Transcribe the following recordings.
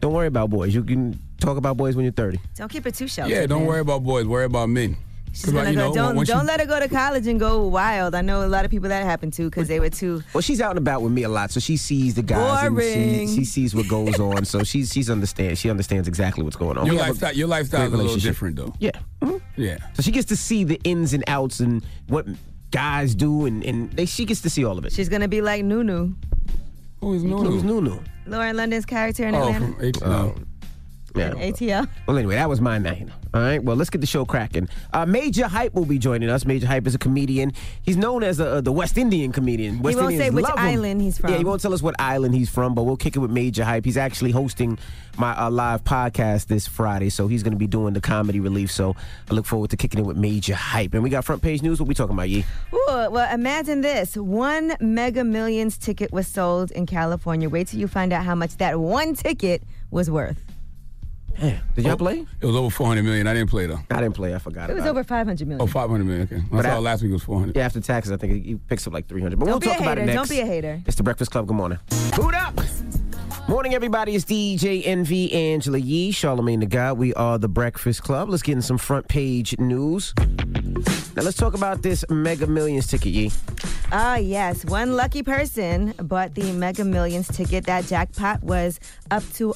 Don't worry about boys. You can talk about boys when you're 30. Don't keep it too sheltered. Yeah, don't worry about boys. Worry about men. She's gonna go, don't let her go to college and go wild. I know a lot of people that happened to because they were too. Well, she's out and about with me a lot, so she sees the guys. Boring. And she sees what goes on, so she understands exactly what's going on. Your lifestyle is a little different, though. Yeah. Mm-hmm. Yeah. So she gets to see the ins and outs and what guys do, and she gets to see all of it. She's gonna be like Nunu. Who is Nunu? Who's Nunu? Lauren London's character in Atlanta. Yeah. ATL. Well, anyway, that was my night. All right, well, let's get the show cracking. Major Hype will be joining us. Major Hype is a comedian. He's known as the West Indian comedian. He won't say which island he's from. Yeah, he won't tell us what island he's from, but we'll kick it with Major Hype. He's actually hosting my live podcast this Friday, so he's going to be doing the comedy relief. So I look forward to kicking it with Major Hype. And we got front page news. What we talking about, Yee? Ooh, well, imagine this. 1 Mega Millions ticket was sold in California. Wait till you find out how much that one ticket was worth. Damn. Did y'all play? It was over 400 million. I didn't play, though. I didn't play. I forgot it was over 500 million. Oh, 500 million. Okay. I saw last week was 400. Yeah, after taxes, I think he picks up like 300. But we'll talk about it next. Don't be a hater. It's the Breakfast Club. Good morning. Food up! Morning, everybody. It's DJ NV, Angela Yee, Charlamagne the God. We are the Breakfast Club. Let's get in some front page news. Now, let's talk about this Mega Millions ticket, Yee. Yes. One lucky person bought the Mega Millions ticket. That jackpot was up to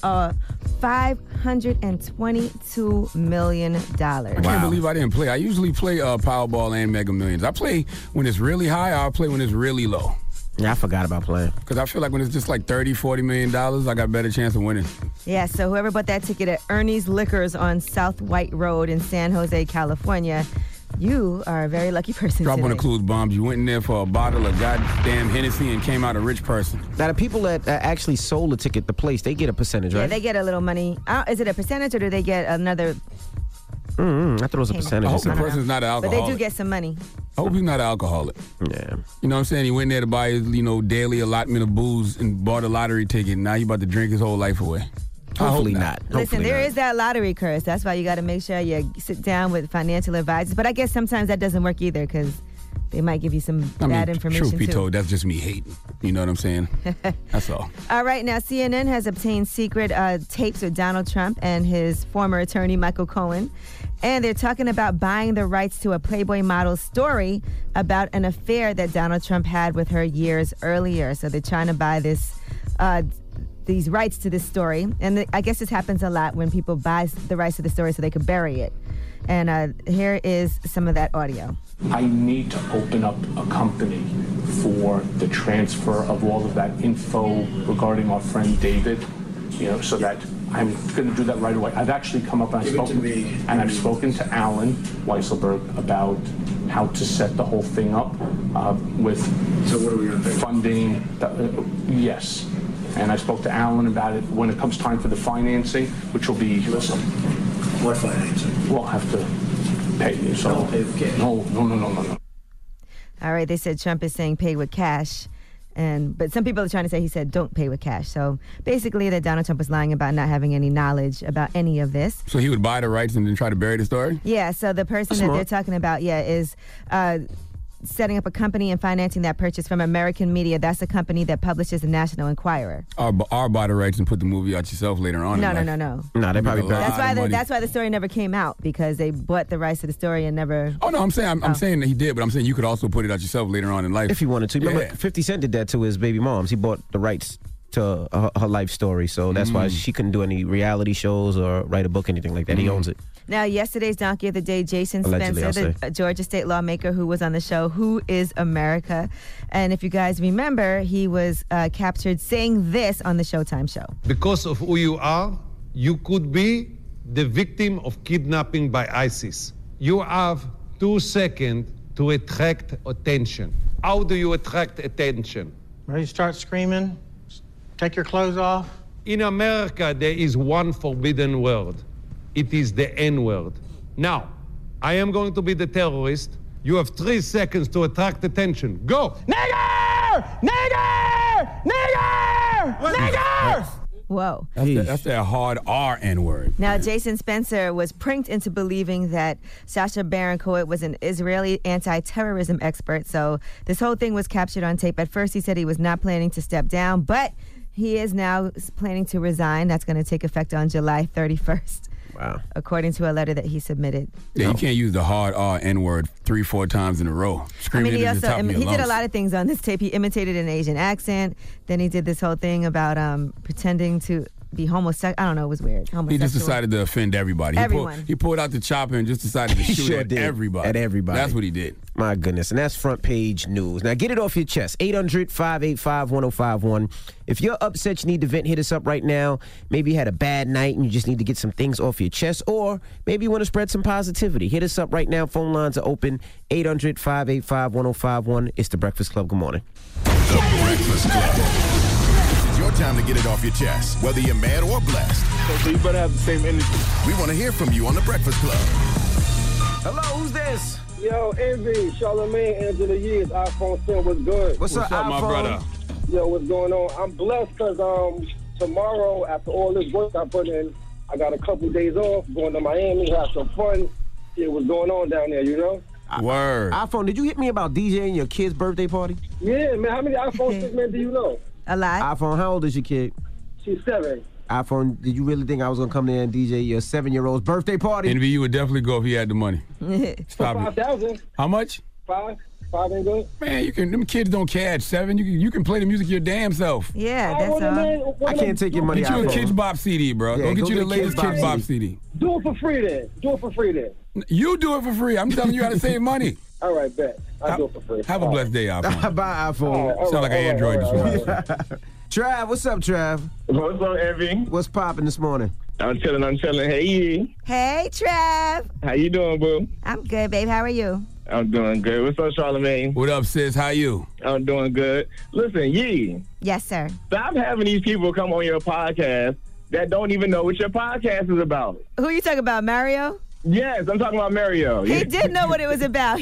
$522 million. I can't believe I didn't play. I usually play Powerball and Mega Millions. I play when it's really high. I'll play when it's really low. Yeah, I forgot about playing. Because I feel like when it's just like $30, $40 million, I got a better chance of winning. Yeah, so whoever bought that ticket at Ernie's Liquors on South White Road in San Jose, California, you are a very lucky person Drop today. on the clues bombs. You went in there for a bottle of goddamn Hennessy and came out a rich person. Now, the people that actually sold the ticket, the place, they get a percentage, right? Yeah, they get a little money. Is it a percentage or do they get another... I thought it was a percentage. I hope the person's not an alcoholic. But they do get some money. I hope he's not an alcoholic. Yeah. You know what I'm saying? He went there to buy his, daily allotment of booze and bought a lottery ticket. Now he's about to drink his whole life away. Hopefully not. Listen, there is that lottery curse. That's why you got to make sure you sit down with financial advisors. But I guess sometimes that doesn't work either because they might give you some bad information, truth be told, that's just me hating. You know what I'm saying? That's all. All right, now CNN has obtained secret tapes of Donald Trump and his former attorney, Michael Cohen. And they're talking about buying the rights to a Playboy model's story about an affair that Donald Trump had with her years earlier. So they're trying to buy these rights to this story. And I guess this happens a lot when people buy the rights to the story so they could bury it. And here is some of that audio. I need to open up a company for the transfer of all of that info regarding our friend David, so that I'm going to do that right away. I've actually come up and I've spoken to Alan Weisselberg about how to set the whole thing up with funding. Yes. And I spoke to Alan about it when it comes time for the financing, which will be... Listen, what financing? We'll have to pay you. So don't pay with cash. No. All right, they said Trump is saying pay with cash. But some people are trying to say he said don't pay with cash. So basically that Donald Trump was lying about not having any knowledge about any of this. So he would buy the rights and then try to bury the story? Yeah, so the person that they're talking about, is setting up a company and financing that purchase from American Media. That's a company that publishes the National Enquirer. Or buy the rights and put the movie out yourself later on. No. No, they probably bury. That's why the story never came out, because they bought the rights to the story and never... Oh, no, I'm saying that he did, but I'm saying you could also put it out yourself later on in life. If you wanted to. Remember, 50 Cent did that to his baby moms. He bought the rights to her life story, so that's why she couldn't do any reality shows or write a book, anything like that. He owns it. Now, yesterday's Donkey of the Day, Jason Spencer, the Georgia state lawmaker who was on the show, Who is America? And if you guys remember, he was captured saying this on the Showtime show. Because of who you are, you could be the victim of kidnapping by ISIS. You have 2 seconds to attract attention. How do you attract attention? Well, you start screaming, take your clothes off. In America, there is one forbidden word. It is the N-word. Now, I am going to be the terrorist. You have 3 seconds to attract attention. Go! Nigger! Nigger! Nigger! Nigger! Whoa. That's that hard R N-word. Now, Jason Spencer was pranked into believing that Sacha Baron Cohen was an Israeli anti-terrorism expert. So this whole thing was captured on tape. At first, he said he was not planning to step down, but He is now planning to resign. That's going to take effect on July 31st. Wow. According to a letter that he submitted. Yeah, you can't use the hard R N-word 3-4 times in a row. Screaming he at the top of your he did a lungs. lot of things on this tape. He imitated an Asian accent. Then he did this whole thing about pretending to be homosexual. I don't know. It was weird. He just decided to offend everybody. Everyone. He pulled out the chopper and just decided to He shoot sure at did. everybody. At everybody. That's what he did. My goodness. And that's front page news. Now get it off your chest. 800-585-1051. If you're upset, you need to vent, hit us up right now. Maybe you had a bad night and you just need to get some things off your chest. Or maybe you want to spread some positivity. Hit us up right now. Phone lines are open. 800-585-1051. It's The Breakfast Club. Good morning. The Breakfast Club. It's your time to get it off your chest, whether you're mad or blessed. So you better have the same energy. We want to hear from you on The Breakfast Club. Hello, who's this? Yo, Envy, Charlamagne, Angela Yee's iPhone 10 was good. What's up, my brother? Yo, what's going on? I'm blessed because tomorrow, after all this work I put in, I got a couple days off, going to Miami, have some fun. See what's going on down there, you know? Word. iPhone, did you hit me about DJing your kid's birthday party? Yeah, man. How many iPhone 6 men do you know? A lot. iPhone, how old is your kid? She's 7. iPhone, did you really think I was going to come there and DJ your 7-year-old's birthday party? Envy, you would definitely go if he had the money. Stop it. 5,000. How much? 5 ain't good. Man, them kids don't catch 7. You can play the music your damn self. Yeah, that's all. I can't take your money Get you a iPhone. Kids Bop CD, bro. Yeah, go get you the get latest Kids Kids Bop Bop CD. Do it for free then. You do it for free. I'm telling you how to save money. All right, bet. I'll do it for free. Have a blessed day, iPhone. Bye, iPhone. All Sound like an Android this morning. Trav, what's up, Trav? What's up, Envy? What's popping this morning? I'm chilling. Hey, Yee. Hey, Trav. How you doing, boo? I'm good, babe. How are you? I'm doing good. What's up, Charlamagne? What up, sis? How you? I'm doing good. Listen, Yee. Yes, sir. Stop having these people come on your podcast that don't even know what your podcast is about. Who you talking about, Mario? Yes, I'm talking about Mario. He did know what it was about.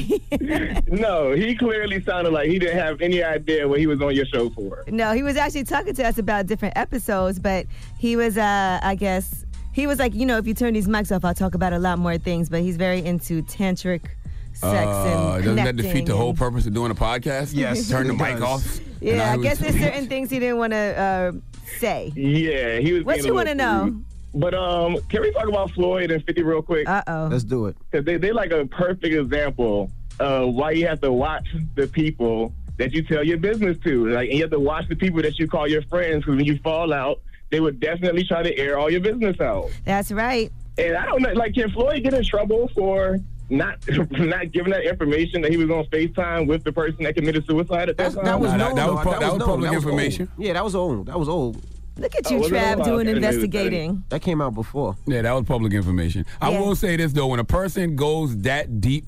No, he clearly sounded like he didn't have any idea what he was on your show for. No, he was actually talking to us about different episodes, but he was, I guess, he was like, if you turn these mics off, I'll talk about a lot more things, but he's very into tantric sex and doesn't that defeat connecting the whole and- purpose of doing a podcast? Yes, Turn the it mic does. off. Yeah, I guess there's certain things he didn't want to say. Yeah, he was. What being you a want to little know? rude. But can we talk about Floyd and 50 real quick? Uh-oh. Let's do it. Because they like a perfect example of why you have to watch the people that you tell your business to. Like, and you have to watch the people that you call your friends, because when you fall out, they would definitely try to air all your business out. That's right. And I don't know, like, can Floyd get in trouble for not giving that information that he was on FaceTime with the person that committed suicide at that time? That was Nah, known. that was though. public known. That was information. old. Yeah, that was old. That was old. Look at you, was it Trav, all doing about- investigating. That came out before. Yeah, that was public information. I Yeah. will say this, though. When a person goes that deep,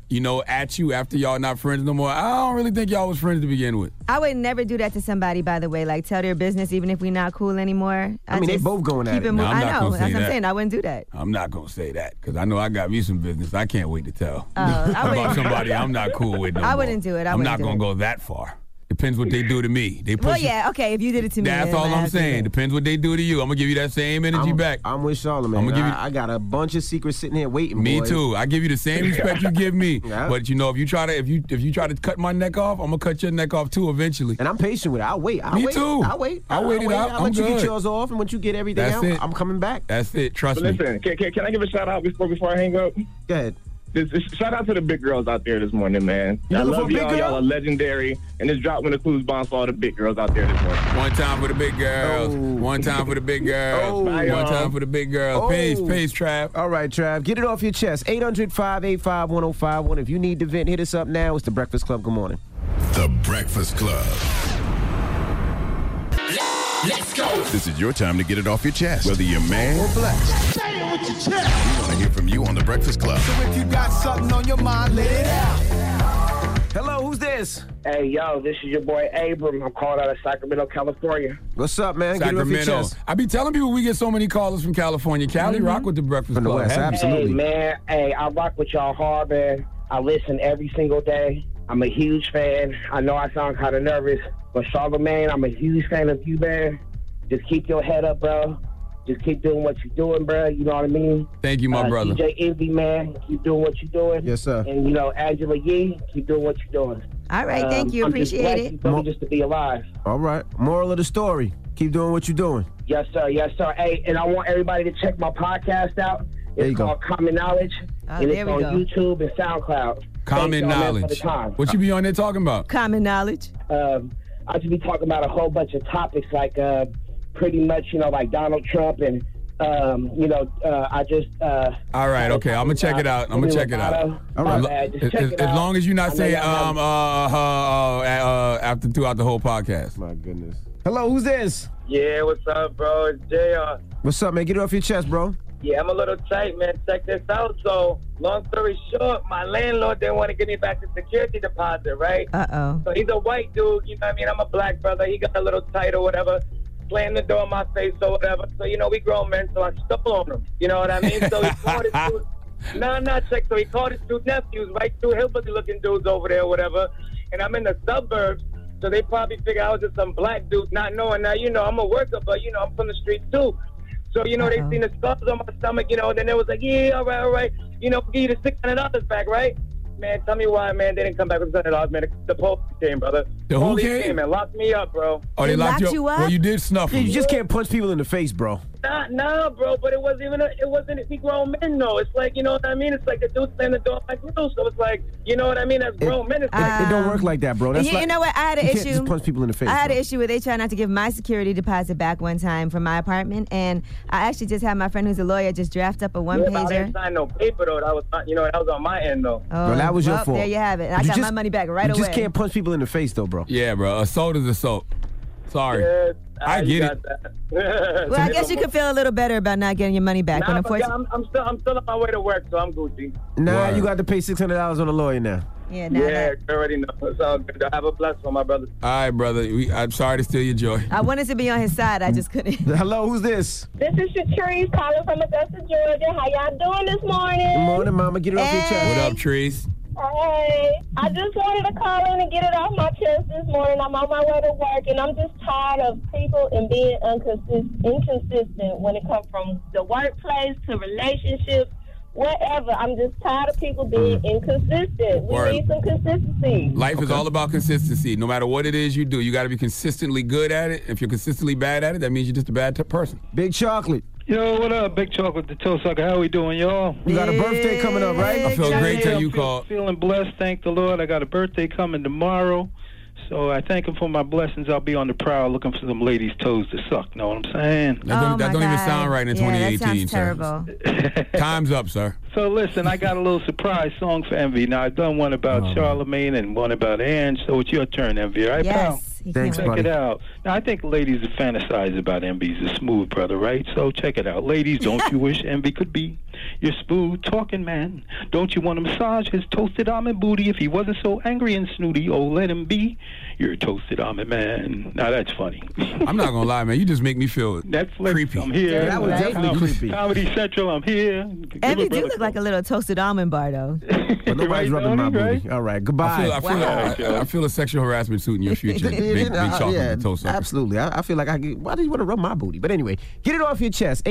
at you after y'all not friends no more, I don't really think y'all was friends to begin with. I would never do that to somebody, by the way. Like, tell their business even if we're not cool anymore. I mean, they just both going at keep it. No, moving. I'm I not know. gonna That's say what I'm that. saying. I wouldn't do that. I'm not going to say that because I know I got me some business I can't wait to tell. I About wouldn't- somebody I'm not cool with no I more. wouldn't do it. I I'm wouldn't not do going it. to go that far. Depends what they do to me. They push Well, you- yeah, okay. If you did it to me, That's then all I I'm have to do saying. it. Depends what they do to you. I'm gonna give you that same energy back. I'm with Charlamagne. I'ma give you- I got a bunch of secrets sitting here waiting. Me boy. too. I give you the same respect you give me. Yeah. But if you try to cut my neck off, I'm gonna cut your neck off too eventually. And I'm patient with it. I'll wait. Me too. I'll wait. I'll wait it out. I'll I'm let you good. get yours off, and once you get everything That's out, it. I'm coming back. That's it. Trust But me. listen, can I give a shout out before I hang up? Go ahead. Shout out to the big girls out there this morning, man. You I looking for love a big y'all. girl? Y'all are legendary. And this drop when the clues bombs for all the big girls out there this morning. One time for the big girls. Oh. One time for the big girls. Oh. One time for the big girls. Peace, Oh. Trav. All right, Trav, get it off your chest. 800-585-1051. If you need to vent, hit us up now. It's The Breakfast Club. Good morning. The Breakfast Club. Let's go. This is your time to get it off your chest, whether you're mad or blessed. Say it with your chest. We want to hear from you on The Breakfast Club. So if you got something on your mind, let it out. Hello, who's this? Hey, yo, this is your boy Abram. I'm calling out of Sacramento, California. What's up, man? Get it off your Sacramento. chest. I be telling people we get so many callers from California. Cali rock with the Breakfast From the Club. West, Heavy. absolutely. Hey, man. Hey, I rock with y'all hard, man. I listen every single day. I'm a huge fan. I know I sound kind of nervous, but Charlamagne, I'm a huge fan of you, man. Just keep your head up, bro. just keep doing what you're doing, bro. You know what I mean? Thank you, my brother. DJ Envy, man, keep doing what you're doing. Yes, sir. And, you know, Angela Yee, keep doing what you're doing. All right, thank you. Appreciate it. Just to be alive. All right. Moral of the story: keep doing what you're doing. Yes, sir. Yes, sir. Hey, and I want everybody to check my podcast out. It's called Common Knowledge, and it's on YouTube and SoundCloud. Common Knowledge. What you be on there talking about? Common Knowledge. I just be talking about a whole bunch of topics, like pretty much, you know, like Donald Trump and, you know, I just. All right, okay. I'm gonna check it out. All right. As long as you're not saying after throughout the whole podcast. My goodness. Hello, who's this? Yeah, what's up, bro? It's JR. What's up, man? Get it off your chest, bro. Yeah, I'm a little tight, man. Check this out. So, long story short, my landlord didn't want to give me back the security deposit, right? Uh-oh. So he's a white dude, you know what I mean? I'm a black brother. He got a little tight or whatever, slammed the door in my face or whatever. So, you know, we grown men, so I stole on him. You know what I mean? So he called his dude. Check. So he called his two nephews, right? Two hillbilly-looking dudes over there or whatever. And I'm in the suburbs, so they probably figure I was just some black dude, not knowing that, you know, I'm a worker, but, you know, I'm from the street, too. So, you know, they seen the scars on my stomach, you know, and then it was like, yeah, all right. You know, give you the $600 back, right? Man, tell me why, man, they didn't come back with $600, man. The police came, brother. The who came? And locked me up, bro. Oh, they locked you up? Well, you did snuff them. You just can't punch people in the face, bro. Nah, bro, but it wasn't we grown men, though. It's like, you know what I mean? It's like the dude slammed the door like you, so it's like, you know what I mean? As grown men, it's like... It don't work like that, bro. That's you know what? I had an you issue. Can't just punch people in the face. I had an issue where they tried not to give my security deposit back one time from my apartment, and I actually just had my friend who's a lawyer just draft up a one-pager. I didn't sign no paper, though. That was, you know, that was on my end, though. Bro, that was your fault. There you have it. I got my money back right away. You just can't punch people in the face, though, bro. Yeah, bro. Assault is assault. Sorry. Yeah, I get it. Well, I guess you could feel a little better about not getting your money back. Nah, but but I'm still on my way to work, so I'm Gucci. Nah, you got to pay $600 on a lawyer now. Yeah, you already know. It's all good. Have a blessed one, my brother. All right, brother. I'm sorry to steal your joy. I wanted to be on his side. I just couldn't. Hello, who's this? This is Shatrice calling from Augusta, Georgia. How y'all doing this morning? Good morning, Mama. Get it off your chest. What up, Trees? Hey, I just wanted to call in and get it off my chest this morning. I'm on my way to work, and I'm just tired of people and being inconsistent when it comes from the workplace to relationships, whatever. I'm just tired of people being inconsistent. We need some consistency. Life is all about consistency. No matter what it is you do, you got to be consistently good at it. If you're consistently bad at it, that means you're just a bad person. Big Chocolate. Yo, what up, Big Chocolate, the toe sucker? How we doing, y'all? You got a birthday coming up, right? I feel great till you called. Feeling blessed, thank the Lord. I got a birthday coming tomorrow. So I thank him for my blessings. I'll be on the prowl looking for some ladies' toes to suck. Know what I'm saying? That don't even sound right in 2018, that sounds sir. terrible. Time's up, sir. So listen, I got a little surprise song for Envy. Now I've done one about Charlamagne and one about Ange. So it's your turn, Envy. All right, pal? Thanks, check buddy. it out. Now I think ladies fantasize about Envy. He's a smooth brother, right? So check it out. Ladies, don't you wish Envy could be your smooth talking man? Don't you want to massage his toasted almond booty if he wasn't so angry and snooty? Oh, let him be your toasted almond man. Now that's funny. I'm not gonna lie, man. You just make me feel Netflix, creepy. I'm here. Yeah, that was definitely creepy. Comedy Central, I'm here. Envy do look like a little toasted almond bar, though. But nobody's rubbing my booty. All right, goodbye. I feel a sexual harassment suit in your future. Big chocolate. Yeah, toast sucker. absolutely. I feel like why do you want to rub my booty? But anyway, get it off your chest.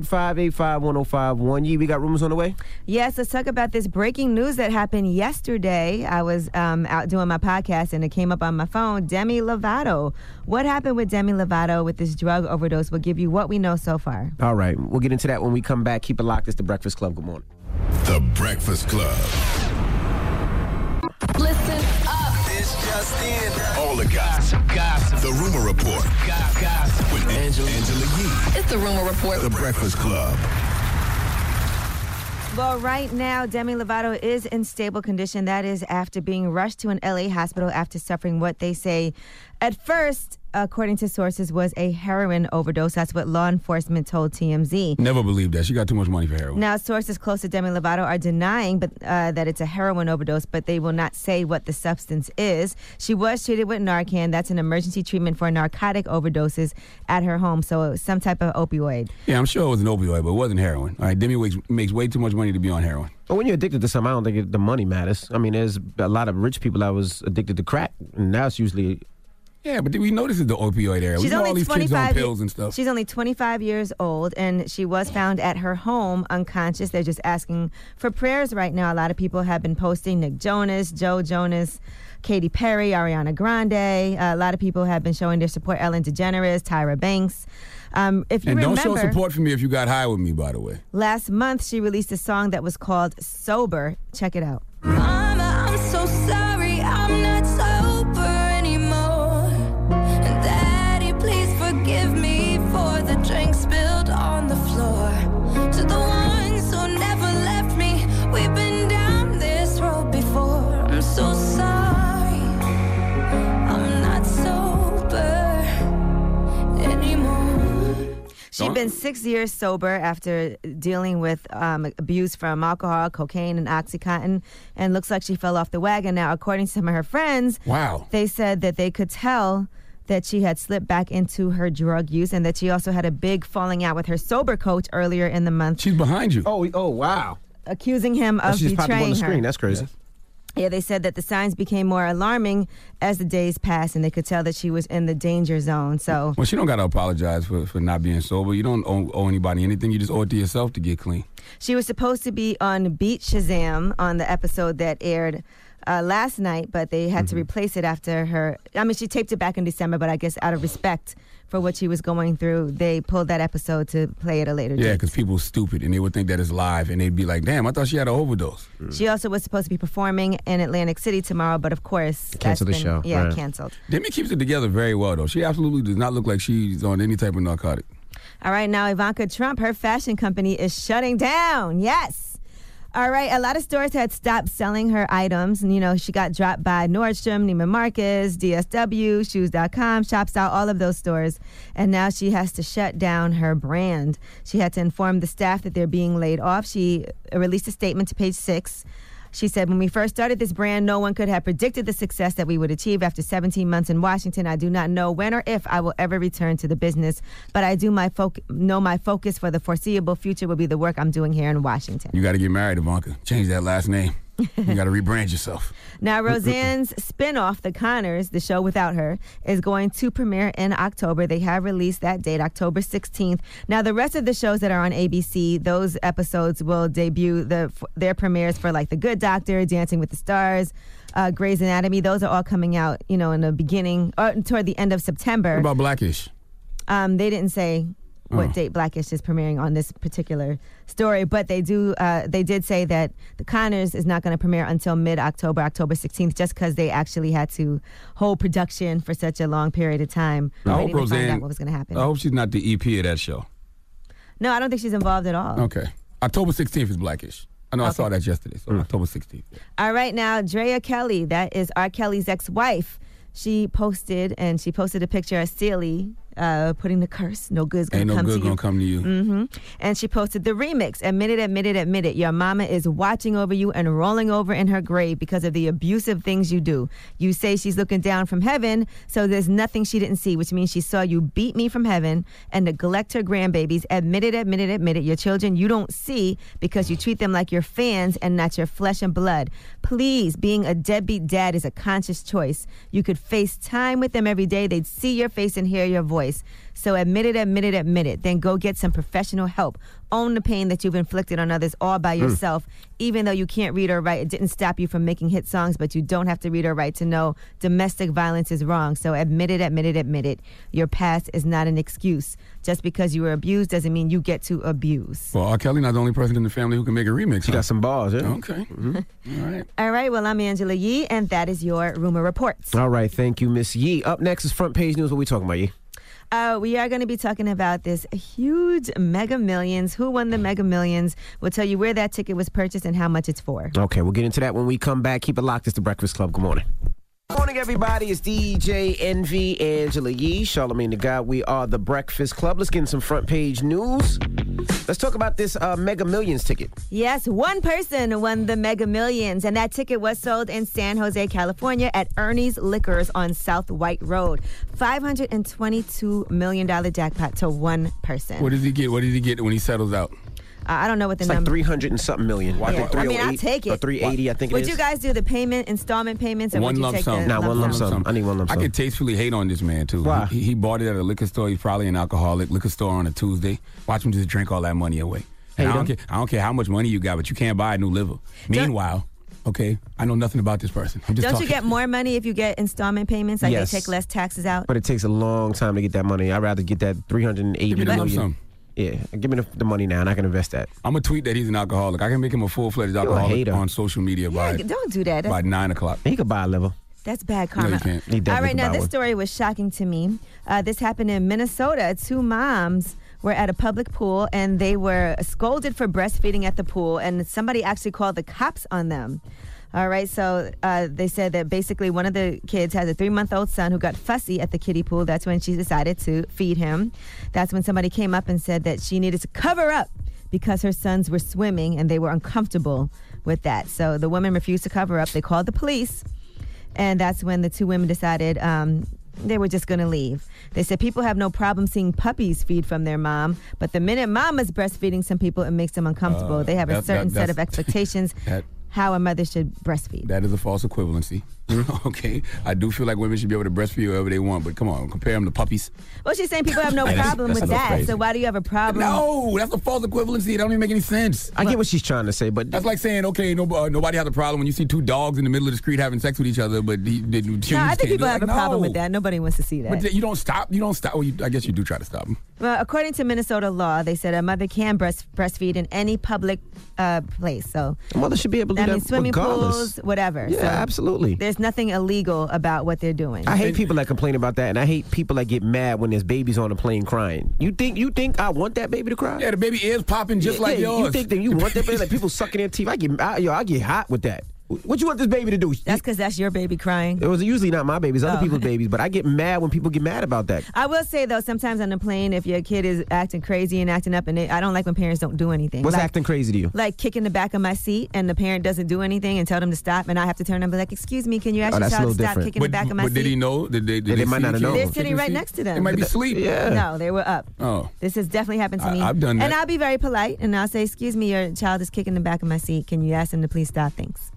800-585-1051. We got rumors on the way? Yes, let's talk about this breaking news that happened yesterday. I was out doing my podcast, and it came up on my phone. Demi Lovato. What happened with Demi Lovato with this drug overdose? We'll give you what we know so far. All right. We'll get into that when we come back. Keep it locked. It's The Breakfast Club. Good morning. The Breakfast Club. Listen up. This just in. All the gossip. The Rumor Report. Gossip. With Angela Yee. It's the Rumor Report. The Breakfast Club. Well, right now, Demi Lovato is in stable condition. That is after being rushed to an LA hospital after suffering what they say at first, according to sources, was a heroin overdose. That's what law enforcement told TMZ. Never believed that. She got too much money for heroin. Now, sources close to Demi Lovato are denying that it's a heroin overdose, but they will not say what the substance is. She was treated with Narcan. That's an emergency treatment for narcotic overdoses at her home, so it was some type of opioid. Yeah, I'm sure it was an opioid, but it wasn't heroin. All right, Demi makes way too much money to be on heroin. Well, when you're addicted to something, I don't think the money matters. I mean, there's a lot of rich people that was addicted to crack, and now it's usually Yeah, but we know this is the opioid era. We know all these kids on pills and stuff. She's only 25 years old, and she was found at her home unconscious. They're just asking for prayers right now. A lot of people have been posting Nick Jonas, Joe Jonas, Katy Perry, Ariana Grande. A lot of people have been showing their support. Ellen DeGeneres, Tyra Banks. If you and remember, don't show support for me if you got high with me, by the way. Last month, she released a song that was called Sober. Check it out. Mama, I'm so sorry, I'm not sober anymore. And Daddy, please forgive me for the drink spilled on the floor. To the ones who never left me, we've been down this road before. I'm so sorry, I'm not sober anymore. She'd been 6 years sober after dealing with abuse from alcohol, cocaine, and Oxycontin, and looks like she fell off the wagon. Now, according to some of her friends, they said that they could tell that she had slipped back into her drug use and that she also had a big falling out with her sober coach earlier in the month. She's behind you. Oh, wow. Accusing him of She just popped up on betraying the screen. her. That's crazy. Yeah, they said that the signs became more alarming as the days passed, and they could tell that she was in the danger zone. So, Well, she don't got to apologize for not being sober. You don't owe anybody anything. You just owe it to yourself to get clean. she was supposed to be on Beat Shazam on the episode that aired last night, but they had to replace it after her. I mean, she taped it back in December, but I guess out of respect for what she was going through, they pulled that episode to play at a later Yeah, date. because people are stupid, and they would think that it's live, and they'd be like, damn, I thought she had an overdose. She also was supposed to be performing in Atlantic City tomorrow, but of course, Cancel the that's been- show. Yeah, Right. canceled. Demi keeps it together very well, though. She absolutely does not look like she's on any type of narcotic. All right, now Ivanka Trump, her fashion company is shutting down. Yes. All right, a lot of stores had stopped selling her items. And, you know, she got dropped by Nordstrom, Neiman Marcus, DSW, Shoes.com, Shops Out, all of those stores. And now she has to shut down her brand. She had to inform the staff that they're being laid off. She released a statement to Page 6. She said, when we first started this brand, no one could have predicted the success that we would achieve after 17 months in Washington. I do not know when or if I will ever return to the business, but I do know my focus for the foreseeable future will be the work I'm doing here in Washington. You got to get married, Ivanka. Change that last name. You got to rebrand yourself. Now, Roseanne's spinoff, The Conners, the show without her, is going to premiere in October. They have released that date, October 16th. Now, the rest of the shows that are on ABC, those episodes will debut their premieres for like The Good Doctor, Dancing with the Stars, Grey's Anatomy. Those are all coming out, you know, in the beginning or toward the end of September. What about Blackish? They didn't say what date Blackish is premiering on this particular story, but they did say that The Conners is not going to premiere until mid-October, October 16th, just because they actually had to hold production for such a long period of time waiting to find out what was going to happen. I hope she's not the EP of that show. No, I don't think she's involved at all. Okay. October 16th is Blackish. I know I saw that yesterday, so October 16th. All right, now, Drea Kelly, that is R. Kelly's ex-wife, she posted a picture of Celie putting the curse, no good's gonna Ain't no come good to you. gonna come to you. And she posted the remix, admit it, your mama is watching over you and rolling over in her grave because of the abusive things you do. You say she's looking down from heaven, so there's nothing she didn't see, which means she saw you beat me from heaven and neglect her grandbabies. Admit it, your children you don't see because you treat them like your fans and not your flesh and blood. Please, being a deadbeat dad is a conscious choice. You could face time with them every day. They'd see your face and hear your voice. So admit it. Then go get some professional help. Own the pain that you've inflicted on others all by yourself. Even though you can't read or write, it didn't stop you from making hit songs, but you don't have to read or write to know domestic violence is wrong. So admit it. Your past is not an excuse. Just because you were abused doesn't mean you get to abuse. Well, R. Kelly not the only person in the family who can make a remix. She got some balls, yeah. Okay. All right. All right, well, I'm Angela Yee, and that is your Rumor Reports. All right, thank you, Miss Yee. Up next is Front Page News. What are we talking about, Yee? We are going to be talking about this huge Mega Millions. Who won the Mega Millions? We'll tell you where that ticket was purchased and how much it's for. Okay, we'll get into that when we come back. Keep it locked. It's The Breakfast Club. Good morning. Good morning, everybody. It's DJ Envy, Angela Yee, Charlamagne the God. We are The Breakfast Club. Let's get in some front page news. Let's talk about this Mega Millions ticket. Yes, one person won the Mega Millions, and that ticket was sold in San Jose, California at Ernie's Liquors on South White Road. $522 million jackpot to one person. What does he get? What does he get when he settles out? I don't know what the It's like number. 300 and something million. Yeah. I mean, I'll take it. Or 380, I think it Would is. you guys do the installment payments, or One would you lump take sum. the Nah, one lump sum. I need one lump I sum. could tastefully hate on this man, too. Why? He bought it at a liquor store. He's probably an alcoholic. Liquor store on a Tuesday. Watch him just drink all that money away. And I don't care how much money you got, but you can't buy a new liver. Meanwhile, okay, I know nothing about this person. I'm just Don't talking. you get more money if you get installment payments? Like Yes. they take less taxes out? But it takes a long time to get that money. I'd rather get that 380 Give me the lump million. sum. Yeah, give me the money now, and I can invest that. I'm going to tweet that he's an alcoholic. I can make him a full-fledged a alcoholic hater. on social media by Don't do that. by 9 o'clock. He could buy a liver. That's bad No, karma. you can't. He definitely All right, could now buy this one. story was shocking to me. This happened in Minnesota. 2 moms were at a public pool and they were scolded for breastfeeding at the pool, and somebody actually called the cops on them. All right, so they said that basically one of the kids has a 3-month-old son who got fussy at the kiddie pool. That's when she decided to feed him. That's when somebody came up and said that she needed to cover up because her sons were swimming and they were uncomfortable with that. So the woman refused to cover up. They called the police, and that's when the 2 women decided they were just going to leave. They said people have no problem seeing puppies feed from their mom, but the minute mama's breastfeeding some people, it makes them uncomfortable. They have a certain set of expectations how a mother should breastfeed. That is a false equivalency. Okay, I do feel like women should be able to breastfeed whoever they want, but come on, compare them to puppies. Well, she's saying people have no That's- problem that's with a little that. crazy. So why do you have a problem? No, that's a false equivalency. It don't even make any sense. I get what she's trying to say, but that's like saying, okay, nobody has a problem when you see 2 dogs in the middle of the street having sex with each other, but humans No, I think can't people do it. have a problem with that. Nobody wants to see that. But you don't stop. You don't stop. Well, I guess you do try to stop them. Well, according to Minnesota law, they said a mother can breastfeed in any public place. So a mother should be able to do I mean, that swimming regardless. pools, whatever. Yeah, So absolutely. There's nothing illegal about what they're doing. I hate people that complain about that, and I hate people that get mad when there's babies on the plane crying. You think I want that baby to cry? Yeah, the baby is popping just like yours. You think that you want that baby? Like people sucking their teeth? I get hot with that. What you want this baby to do? That's because that's your baby crying. It was usually not my babies, other Oh. people's babies, but I get mad when people get mad about that. I will say though, sometimes on the plane, if your kid is acting crazy and acting up, and I don't like when parents don't do anything. What's like, acting crazy to you? Like kicking the back of my seat, and the parent doesn't do anything and tell them to stop, and I have to turn and be like, "Excuse me, can you ask your that's a child to little stop different. kicking the back of my But seat?" did he know? Did they They might see not the have known. kid? They're sitting right next to them. They might be asleep. Yeah. No, they were up. Oh. This has definitely happened to me. I've done And that. I'll be very polite, and I'll say, "Excuse me, your child is kicking the back of my seat. Can you ask them to please stop?" Thanks.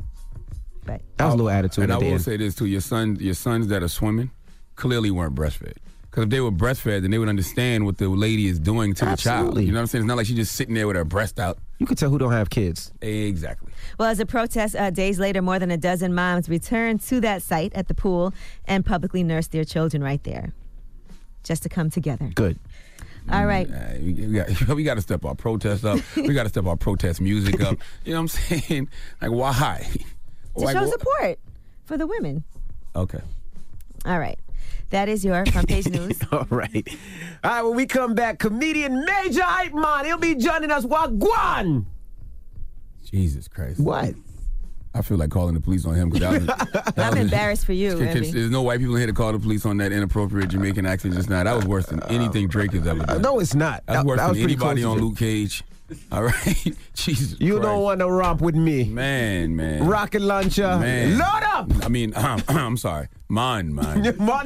But That was a little attitude. And I at the will end. say this too: your sons that are swimming clearly weren't breastfed. Because if they were breastfed, then they would understand what the lady is doing to the child. Absolutely. You know what I'm saying? It's not like she's just sitting there with her breast out. You could tell who don't have kids. Exactly. Well, as a protest, days later, more than a dozen moms returned to that site at the pool and publicly nursed their children right there, just to come together. Good. All right. We got to step our protest up. We got to step our protest music up. You know what I'm saying? Like, why? To Like, show wh- support for the women. Okay. All right. That is your front page news. All right. All right, when we come back, comedian Major Hype Man, he'll be joining us. Wagwan! Jesus Christ. What? I feel like calling the police on him. I'm embarrassed for you, Envy. There's no white people in here to call the police on that inappropriate Jamaican accent just now. That was worse than anything Drake has ever done. No, it's not. That's worse that was than pretty anybody close on to Luke Cage. All right? Jesus You Christ. don't want to romp with me. Man. Rocket launcher. Man. Load up! I mean, I'm sorry. Mine. Mine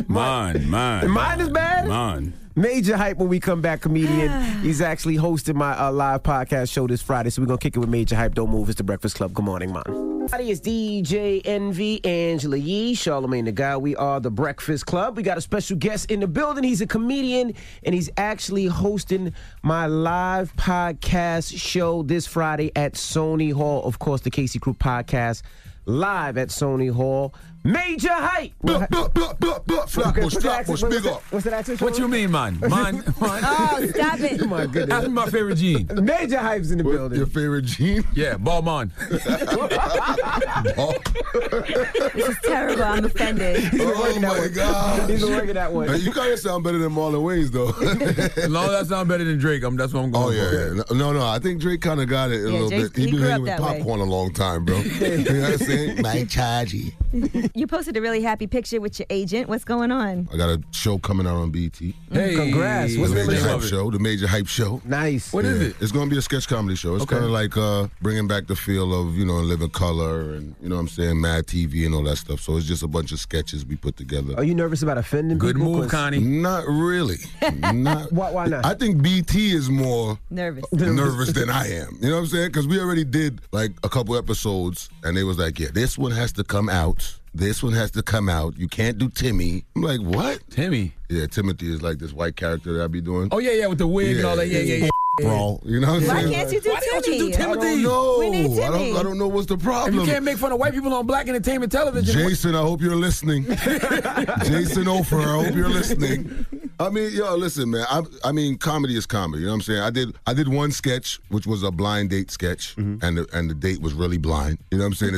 is bad? Mine. Major Hype when we come back, comedian. He's actually hosting my live podcast show this Friday, so we're going to kick it with Major Hype. Don't move. It's The Breakfast Club. Good morning, man. It's DJ Envy, Angela Yee, Charlamagne the Guy. We are The Breakfast Club. We got a special guest in the building. He's a comedian, and he's actually hosting my live podcast show this Friday at Sony Hall. Of course, the Casey Crew podcast live at Sony Hall. Major Hype! Flatbush, big up. What's that accent? What you mean, man? Man. Oh, stop it. My goodness. That's my favorite gene. Major Hype's in the building. Your favorite gene? Yeah, ball man. This is terrible. I'm offended. Oh my God. He's been working that one. You kind of sound better than Marlon Wayans, though. No, that sounds better than Drake. That's what I'm going for. Yeah. No, I think Drake kind of got it a little Drake- bit. he He's been grew hanging up with that way. popcorn a long time, bro. You know what I'm saying? My chargy. You posted a really happy picture with your agent. What's going on? I got a show coming out on BT. Hey, Congrats. The What's the name of Major the Hype show? Show. The Major Hype Show. Nice. What is it? It's going to be a sketch comedy show. It's Okay. kind of like bringing back the feel of, Live in Color and and you know what I'm saying, Mad TV and all that stuff. So it's just a bunch of sketches we put together. Are you nervous about offending Good people? move, Connie. Not really. Why not? I think BT is more nervous than I am. You know what I'm saying? Because we already did like a couple episodes, and they was like, yeah, this one has to come out. This one has to come out. You can't do Timmy. I'm like, what? Timmy? Yeah, Timothy is like this white character that I be doing. Oh, yeah, with the wig and all that. Yeah. Bro, you know what I'm saying? Why can't you do Why Timmy? don't you do Timothy? I don't know. We need Timmy. I don't know what's the problem. If you can't make fun of white people on black entertainment television. Jason, I hope you're listening. Jason Ofer, I hope you're listening. I mean, yo, listen, man. I mean, comedy is comedy. You know what I'm saying? I did one sketch, which was a blind date sketch, and the date was really blind. You know what I'm saying?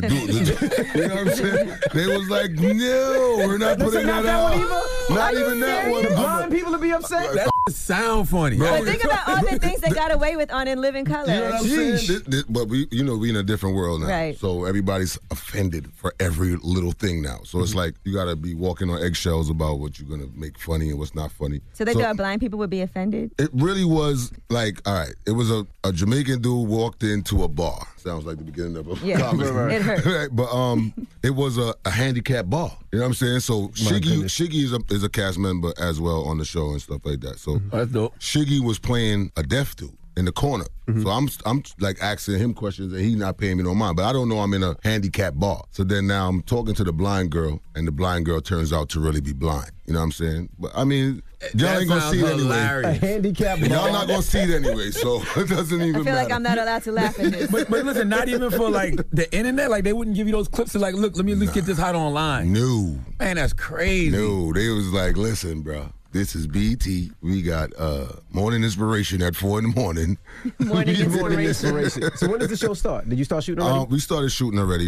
You know what I'm saying? They was like, no, we're not putting that out. Not even that one. Blind people to be upset? That sound funny. But think about all the things they got away with on In Living Color. You know what I'm saying? But we in a different world now. Right. So everybody's offended for every little thing now. So it's like you got to be walking on eggshells about what you're going to make funny and what's not funny. So they thought blind people would be offended? It really was like, all right, it was a Jamaican dude walked into a bar. Sounds like the beginning of a comedy. It hurt. Right, but it was a handicapped bar. You know what I'm saying? So Shiggy is a cast member as well on the show and stuff like that. So that's dope. Shiggy was playing a deaf dude in the corner. So I'm like asking him questions and he's not paying me no mind. But I don't know I'm in a handicapped bar. So then now I'm talking to the blind girl, and the blind girl turns out to really be blind. You know what I'm saying? But I mean, y'all ain't gonna see it anyway. A handicapped bar. Y'all not gonna see it anyway, so it doesn't even I feel matter. like I'm not allowed to laugh at this. But listen, not even for like the internet, like they wouldn't give you those clips to like, look, let me at least get this hot online. No. Man, that's crazy. No, they was like, listen, bro. This is BT. We got morning inspiration at 4 in the morning. Morning inspiration. So when does the show start? Did you start shooting already? We started shooting already.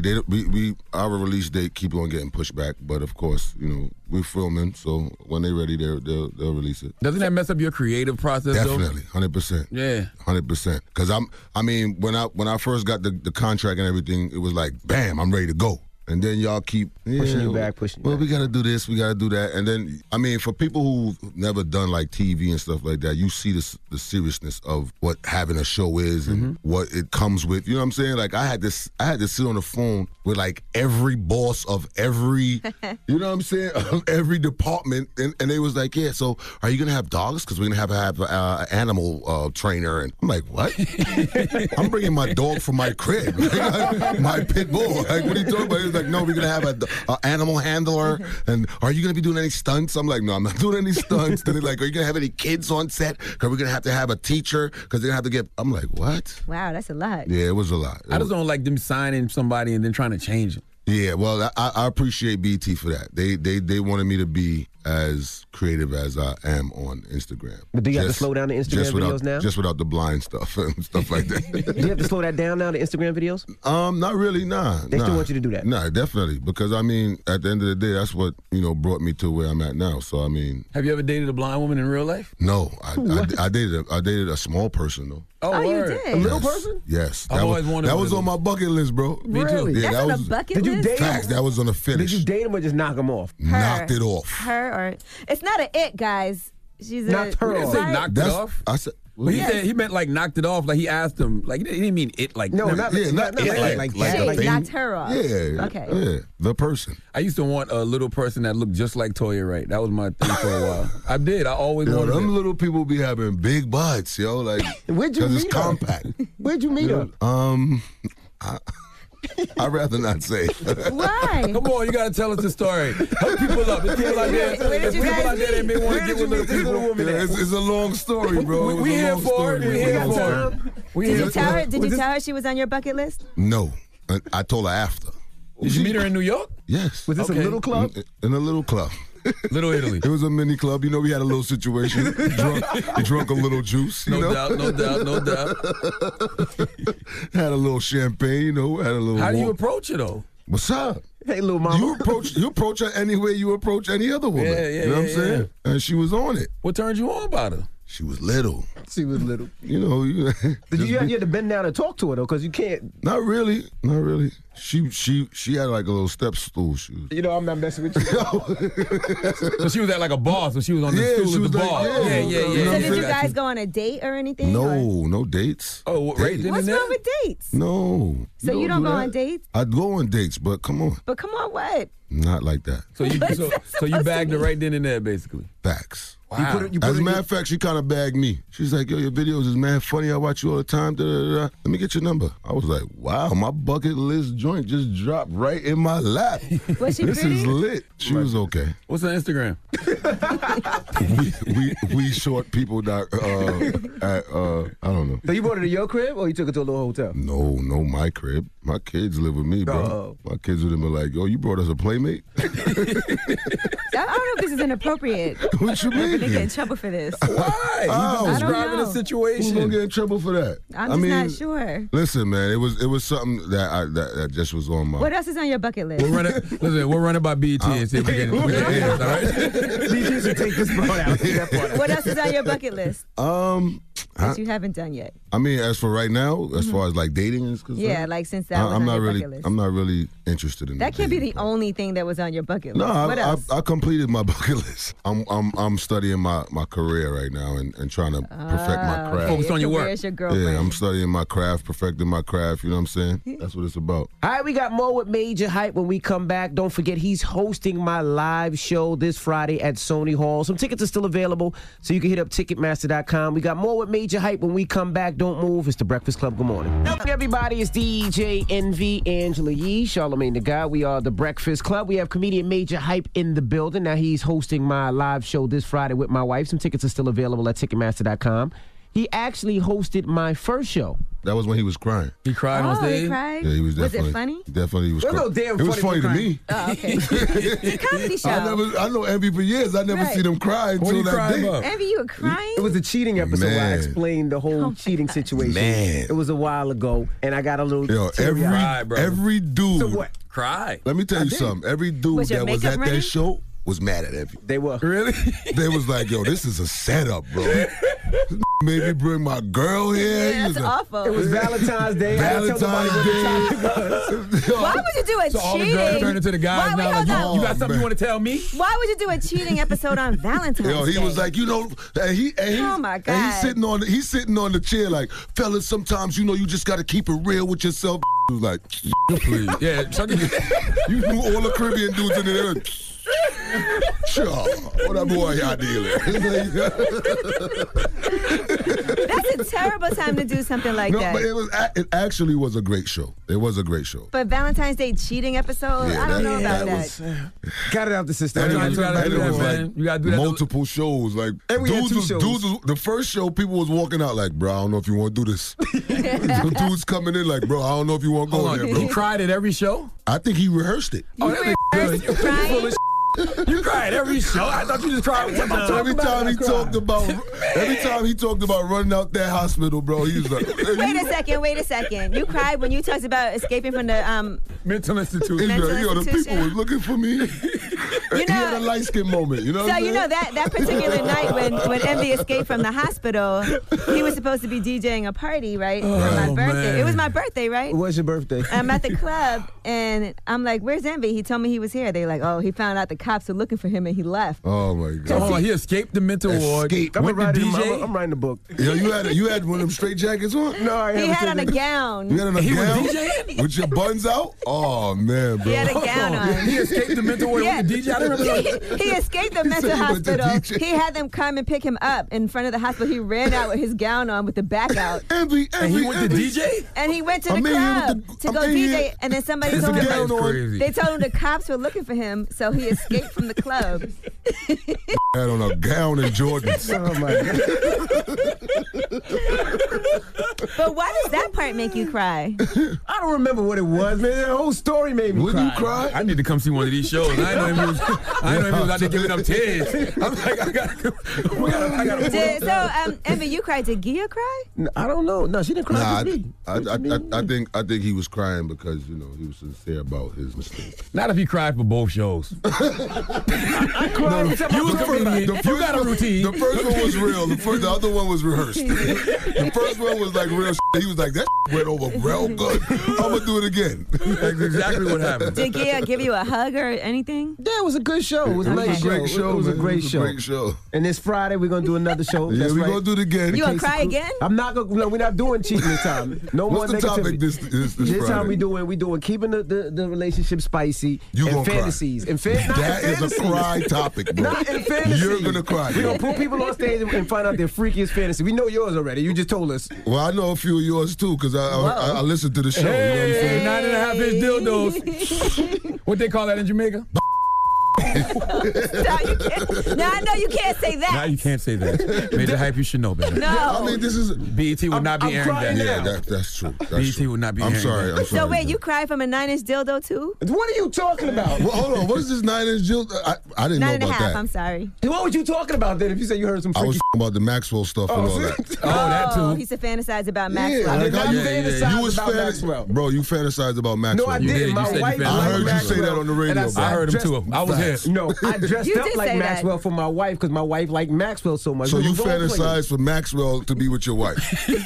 Our release date keep on getting pushed back, but of course, you know, we're filming. So when they're ready, they'll release it. Doesn't that mess up your creative process? Definitely, 100%. Yeah, 100%. Because I mean, when I first got the contract and everything, it was like, bam, I'm ready to go. And then y'all keep pushing you back. Well, we got to do this, we got to do that. And then, I mean, for people who've never done like TV and stuff like that, you see the seriousness of what having a show is and what it comes with. You know what I'm saying? Like I had to sit on the phone with like every boss of every, you know what I'm saying, of every department. And they was like, yeah, so are you going to have dogs? Because we're going to have an animal trainer. And I'm like, what? I'm bringing my dog from my crib, my pit bull. Like, what are you talking about? He was like, no, we're going to have an animal handler. And are you going to be doing any stunts? I'm like, no, I'm not doing any stunts. Then they're like, are you going to have any kids on set? Because we're going to have a teacher. Because they're going to have to get, I'm like, what? Wow, that's a lot. Yeah, it was a lot. I just don't like them signing somebody and then trying to change them. Yeah, well, I appreciate BT for that. They wanted me to be as creative as I am on Instagram. But do you have to slow down the Instagram videos now? Just without the blind stuff and stuff like that. Do you have to slow that down now, the Instagram videos? Not really, nah. They still want you to do that? Nah, definitely. Because, I mean, at the end of the day, that's what, you know, brought me to where I'm at now. So, I mean... Have you ever dated a blind woman in real life? No. I dated a small person, though. Oh, you did? A little person? Yes. I've always wanted that was on my bucket list, bro. Me too. Really? Yeah, That's on a bucket Did you list? date him? Facts, that was on the finish. Did you date him or just knock him off? Knocked it off. Her or... It's not an it, guys. She's Knocked her off. Say knocked it off? I said... But he meant like knocked it off. Like he asked him. Like he didn't mean it. Like No, not Yeah, not like She thing. knocked her off. Yeah. Okay. Yeah, the person. I used to want a little person that looked just like Toya Wright. That was my thing for a while. I did. I always Yo, wanted them it. little people be having big butts, yo. Like, Where'd you because it's meet her? compact. Where'd you meet her? I'd rather not say. Why? Come on, you gotta tell us the story. Help people up. There's people out there. Where did There's you people guys out there that may want to get with little people. Yeah, it's a long story, bro. We here for it. We here for it. We Did here you for tell it. her she was on your bucket list? No, I told her after. Did you meet her in New York? Yes. Was this Okay. a little club? In a little club. Little Italy. It was a mini club. You know, we had a little situation. Drunk a little juice. You No know? doubt. Had a little champagne. You know. Had a little. How do you approach it though? What's up? Hey, little mama. You approach her any way you approach any other woman. Yeah, you know what I'm saying? And she was on it. What turned you on about her? She was little. She was little. You know. You had to bend down and talk to her, though, because you can't. Not really. She had like a little step stool. You know, I'm not messing with you. So she was at like a bar, so she was on the stool at the bar. Yeah. So did you guys go on a date or anything? No dates. Oh, right. What's wrong with dates? No. So you don't go on dates? I'd go on dates, but come on. But come on, what? Not like that. So you bagged her right then and there, basically. Facts. Wow. As a matter of fact, she kind of bagged me. She's like, yo, your videos is mad funny. I watch you all the time. Let me get your number. I was like, wow, my bucket list joint just dropped right in my lap. Was she This pretty? is lit. She was okay. What's her Instagram? we short people that, I don't know. So you brought her to your crib or you took her to a little hotel? No, my crib. My kids live with me, bro. Uh-oh. My kids would have been like, yo, you brought us a playmate? I don't know if this is inappropriate. What you mean? We're gonna get in trouble for this. Why? Oh. You I just don't describing know. the situation. Who's gonna get in trouble for that? I'm just not sure. Listen, man, it was something that just was on my. What else is on your bucket list? We'll run it by BET and see if we can end it, all right? BT should take this part out. What else is on your bucket list that you haven't done yet? I mean, as for right now, as far as like dating is concerned, Yeah, like since that was on your bucket list. I'm not really interested in That can't be dating. the only thing that was on your bucket list. No, What else? I completed my bucket list. I'm studying my career right now and trying to perfect my craft. Focus on your work. Your girlfriend. Yeah, I'm studying my craft, perfecting my craft. You know what I'm saying? That's what it's about. All right, we got more with Major Hype when we come back. Don't forget, he's hosting my live show this Friday at Sony Hall. Some tickets are still available, so you can hit up Ticketmaster.com. We got more with Major Hype when we come back. Don't move. It's the Breakfast Club. Good morning. Everybody, it's DJ Envy, Angela Yee, Charlamagne the God. We are the Breakfast Club. We have comedian Major Hype in the building. Now, he's hosting my live show this Friday with my wife. Some tickets are still available at Ticketmaster.com. He actually hosted my first show. That was when he was crying. He cried on stage? He cried? Yeah, he was definitely. Was it funny? Definitely, he was It was crying. no damn It was funny funny to crying. me. Oh, okay. It's a comedy show. I know Envy for years. I never Right. seen him cry What until you that crying day. about? Envy, you were crying? It was a cheating episode where I Man. explained the whole cheating situation. Man. It was a while ago, and I got a little Yo, teary-eyed. every dude. So what? Cry. Let me tell you did. something. Every dude Was your that was makeup at ready? that show was mad at Envy. They were. Really? They was like, yo, this is a setup, bro. Made me bring my girl here. Yeah, He was that's like, awful. It was Valentine's Day. I didn't tell nobody what the topic was. Why would you do a So all the cheating? girls turned into the guys Why, now. wait, Like, hold on. you got something man. you want to tell me? Why would you do a cheating episode on Valentine's Yo, he Day? was like, you know, and he Oh, my and God. he's sitting on the chair like, fellas, sometimes you know you just got to keep it real with yourself. He was like, Please. Yeah, Chucky. you knew all the Caribbean dudes in there. Sure, what that boy y'all dealing? That's a terrible time to do something like No, that. but it actually was a great show. It was a great show. But Valentine's Day cheating episode, Yeah, I don't that- know about that that. Got it out the system. And it Sometimes was, you gotta and do it that, was man. like You gotta do that. multiple shows. Like And we had dudes two was, shows. dudes was, the first show, people was walking out like, bro, I don't know if you want to do this. The dudes coming in like, bro, I don't know if you want to go Hold there, on. bro. You cried at every show? I think he rehearsed it. Oh, that First nigga crying? You cry at every show? I thought you just cried when somebody Every time he talked about running out that hospital, bro, he was like, Wait a second. You cried when you talked about escaping from the mental institution. he's Mental like, yo, the people institution. was looking for me. He had a light skin moment, you know what So I'm you saying? know that particular night when Envy escaped from the hospital, he was supposed to be DJing a party, right? For my birthday. man. It was my birthday, right? It was your birthday. I'm at the club and I'm like, "Where's Envy?" He told me he was here. They like, "Oh, he found out the cops were looking for him and he left." Oh my God. So hold on, he escaped the mental ward. Escape. I'm Went to writing DJ. I'm writing the book. Yo, you had one of them straight jackets on? No, I He haven't had on a taken it. gown. You had on a He was gown DJing? with your buns out? Oh man, bro. He had a gown on. He escaped the mental ward Yeah. with the DJ. I don't remember. He escaped the He mental said he went to hospital. DJ. He had them come and pick him up in front of the hospital. He ran out with his gown on with the back out. Envy, And he went to DJ? And he went to I'm the in here club with to I'm go in DJ. here. And then somebody This told guy him is crazy. they told him the cops were looking for him, so he escaped from the club. had on a gown and Jordans. Oh my God. But why does that part make you cry? I don't remember what it was, man. The whole story made me Wouldn't cry. you cry? I need to come see one of these shows. I didn't know he was out there giving up tears. I'm like, I gotta. Envy, you cried. Did Gia cry? I don't know. No, she didn't cry. Nah, Just me. I think he was crying because, you know, he was sincere about his mistake. Not if he cried for both shows. I cried. You was coming idiot. You got a routine. The first one was real. The other one was rehearsed. The first one was like real. He was like, that went over real good. I'm gonna do it again. That's exactly what happened. Did Gia give you a hug or anything? Yeah, it was a good show. It was a nice show. It was a great show. And this Friday we're gonna do another show. Yeah, we're gonna do it again. You gonna cry again? I'm not gonna. No, we're not doing cheating this time. No more What's the negativity. topic this Friday? time we doing keeping the relationship spicy You and gonna fantasies. cry. That is a cry topic, bro. Not in fantasy. You're gonna cry. We're gonna put people on stage and find out their freakiest fantasy. We know yours already. You just told us. Well, I know a few of yours too because I listened to the show. Hey, you know what I'm saying? 9.5 inch dildos. What they call that in Jamaica? Now I know you can't say that. Now you can't say that. Major Hype, you should know better. No. I mean, this is BET would not be airing that. Yeah, that's true. BET would not be I'm airing sorry. that. I'm sorry. So wait, you cried from a 9-inch dildo too? What are you talking about? Well, hold on. What is this 9-inch dildo? I didn't know about 9.5. that. I'm sorry. What was you talking about then? If you said you heard some I freaky was about the Maxwell stuff and all that. that too. He said fantasize about Yeah, Maxwell. like how you fantasize you was about Maxwell. Bro, you fantasized about Maxwell. No, I You didn't. did. My You said you wife fantasized. I heard you Maxwell, say that on the radio, and bro. I heard him too. I was here. No, I dressed You up did like say that. Maxwell for my wife because my wife liked Maxwell so much. So We you were role playing. fantasized for Maxwell to be with your wife.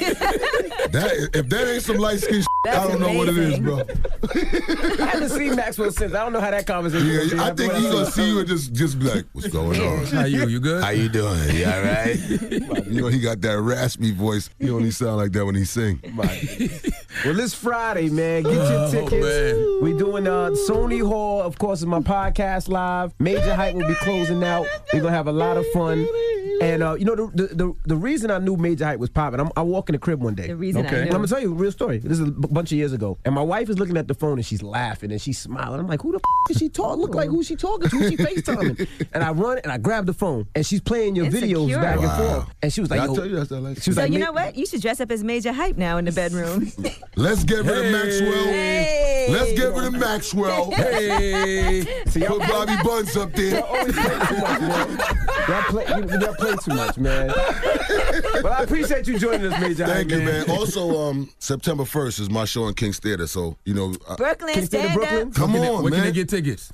If that ain't some light skin, I don't know what it is, bro. I haven't seen Maxwell since. I don't know how that conversation. Yeah, I think he's gonna see you and just be like, "What's going on? How you good? How you doing? You all right?" You know, he got that raspy voice. He only sound like that when he sing. Well, this Friday, man, get your tickets. Man. We doing Sony Hall, of course, is my podcast live. Major Hype will be closing out. We're gonna have a lot of fun. And you know the reason I knew Major Hype was popping. I walk in the crib one day. The reason I knew. I'm gonna tell you a real story. This is a bunch of years ago, and my wife is looking at the phone and she's laughing and she's smiling. I'm like, who the is she talking? Look like who's she talking to? Who's she FaceTiming? And I run and I grab the phone and she's playing your videos Insecure. back and Wow. forth. And she was like, I yo, tell you that's that light she was So like, you know what? You should dress up as Major Hype now in the bedroom. Let's get rid of Maxwell. Hey. Let's get rid of Maxwell. Hey. Put Bobby Buns up there. always play too much, man. Y'all play too much, man. Well, I appreciate you joining us, Major Hype. Thank you, man. Also, September 1st is my show in King's Theater, so you know. Brooklyn, King's Theater, stand Brooklyn? up. Come on, Where man. can they get tickets?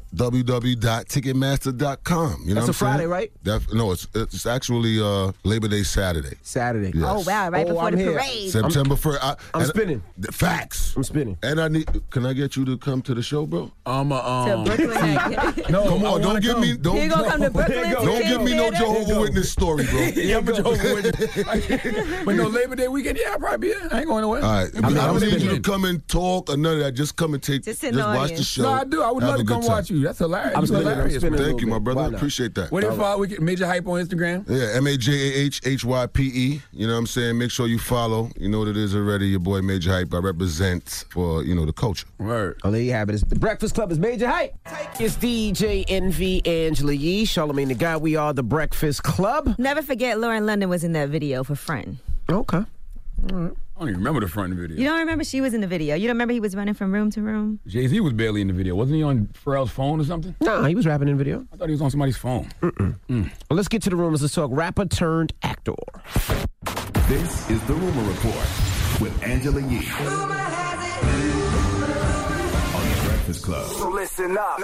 www.ticketmaster.com. You know That's what a Friday, saying? right? No, it's actually Labor Day Saturday. Saturday. Yes. Oh wow! Right before I'm the here. parade. September 1st. I'm spinning. Facts. I'm spinning. And can I get you to come to the show, bro? To Brooklyn. No, Come on, don't give me You gonna come to Brooklyn? don't give me no Jehovah's Witness story, bro. Yeah, but but no Labor Day weekend. Yeah, I'll probably be there. I ain't going nowhere. All right, I don't need you to come and talk or none of that. Just come and Just sit in the watch the audience. show. No, I do. I would Have love a to good come time. watch you. That's hilarious. I'm You spinning, hilarious, I'm spinning. man. Thank you, my Why brother. not? Appreciate that. What if we get Major Hype on Instagram? Yeah, MAJAHHYPE. You know what I'm saying? Make sure you follow. You know what it is already. Your boy Major Hype. I represent for, the culture. Word. Oh, there you have it. It's the Breakfast Club is Major Hype. It's DJ NV Angela Yee, Charlamagne the Guy. We are the Breakfast Club. Never forget Lauren London was in that video for Friend. Okay. I don't even remember the front of the video. You don't remember she was in the video? You don't remember he was running from room to room? Jay-Z was barely in the video. Wasn't he on Pharrell's phone or something? No, he was rapping in the video. I thought he was on somebody's phone. Well, let's get to the rumors. Let's talk rapper turned actor. This is the Rumor Report with Angela Yee on the Breakfast Club. So listen up.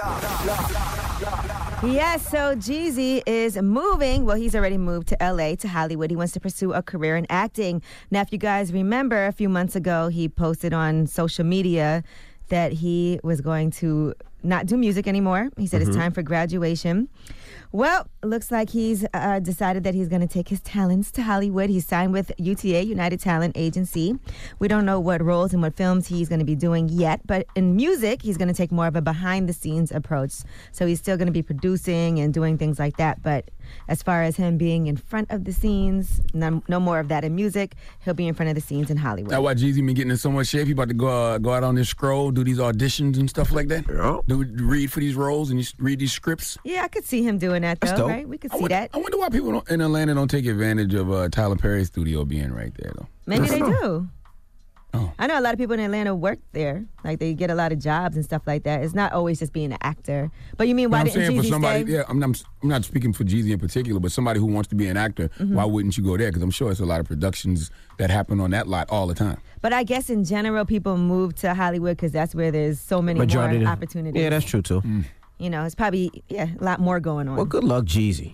Yes, so Jeezy is moving. Well, he's already moved to LA, to Hollywood. He wants to pursue a career in acting. Now, if you guys remember, a few months ago, he posted on social media that he was going to not do music anymore. He said it's time for graduation. Well, looks like he's decided that he's going to take his talents to Hollywood. He's signed with UTA, United Talent Agency. We don't know what roles and what films he's going to be doing yet, but in music, he's going to take more of a behind-the-scenes approach. So he's still going to be producing and doing things like that, but as far as him being in front of the scenes, no more of that in music. He'll be in front of the scenes in Hollywood. That's why Jeezy been getting in so much shape. He about to go out on this scroll, do these auditions and stuff like that. Yeah. Read for these roles and read these scripts. Yeah, I could see him doing that, That's though, dope. right? We could see that. I wonder why people in Atlanta don't take advantage of Tyler Perry's studio being right there, though. Maybe they do. Oh. I know a lot of people in Atlanta work there. Like, they get a lot of jobs and stuff like that. It's not always just being an actor. But you mean, why I'm didn't saying for Jeezy somebody, stay? yeah, I'm not speaking for Jeezy in particular, but somebody who wants to be an actor, why wouldn't you go there? Because I'm sure it's a lot of productions that happen on that lot all the time. But I guess in general, people move to Hollywood because that's where there's so many more opportunities. Yeah, that's true, too. You know, it's probably, a lot more going on. Well, good luck, Jeezy.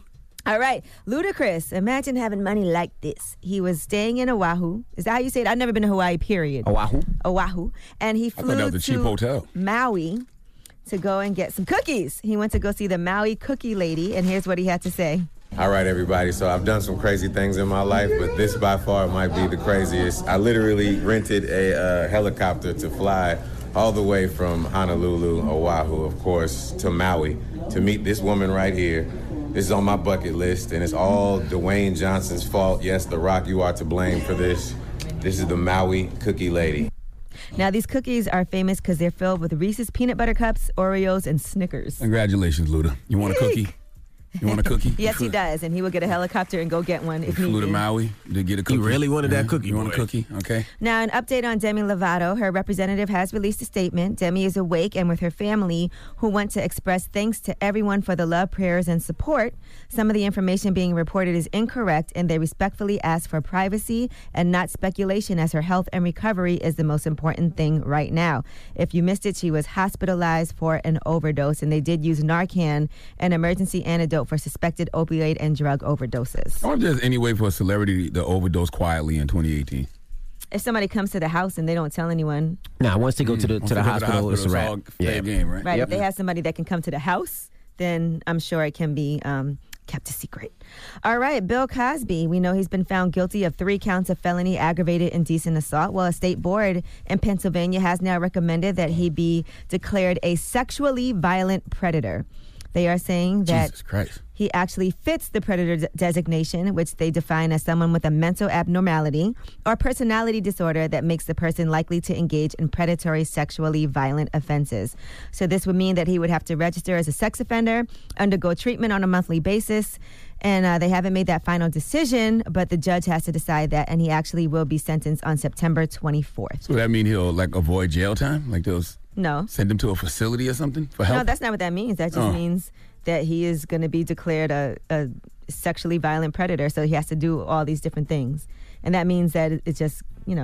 All right. Ludacris, imagine having money like this. He was staying in Oahu. Is that how you say it? I've never been to Hawaii, period. Oahu. And he flew that was a cheap hotel. Maui to go and get some cookies. He went to go see the Maui cookie lady, and here's what he had to say. All right, everybody. So I've done some crazy things in my life, but this by far might be the craziest. I literally rented a helicopter to fly all the way from Honolulu, Oahu, of course, to Maui to meet this woman right here. This is on my bucket list, and it's all Dwayne Johnson's fault. Yes, The Rock, you are to blame for this. This is the Maui cookie lady. Now, these cookies are famous because they're filled with Reese's peanut butter cups, Oreos, and Snickers. Congratulations, Luda. You want a cookie? You want a cookie? Yes, he does, and he will get a helicopter and go get one if he flew to Maui to get a cookie. You really wanted that cookie? You want a cookie? Okay. Now, an update on Demi Lovato. Her representative has released a statement. Demi is awake and with her family, who want to express thanks to everyone for the love, prayers, and support. Some of the information being reported is incorrect, and they respectfully ask for privacy and not speculation, as her health and recovery is the most important thing right now. If you missed it, she was hospitalized for an overdose, and they did use Narcan, an emergency antidote for suspected opioid and drug overdoses. I wonder if there's any way for a celebrity to overdose quietly in 2018. If somebody comes to the house and they don't tell anyone. Nah, once they go to the hospital, it's a wrap. All fair game, right? Right. Yep. If they have somebody that can come to the house, then I'm sure it can be kept a secret. All right, Bill Cosby. We know he's been found guilty of 3 counts of felony aggravated indecent assault. Well, a state board in Pennsylvania has now recommended that he be declared a sexually violent predator. They are saying that Jesus Christ. He actually fits the predator designation, which they define as someone with a mental abnormality or personality disorder that makes the person likely to engage in predatory sexually violent offenses. So this would mean that he would have to register as a sex offender, undergo treatment on a monthly basis, and they haven't made that final decision, but the judge has to decide that, and he actually will be sentenced on September 24th. So that mean he'll avoid jail time? Like those? No. Send him to a facility or something for help? No, that's not what that means. That just means that he is going to be declared a sexually violent predator, so he has to do all these different things. And that means that it's just,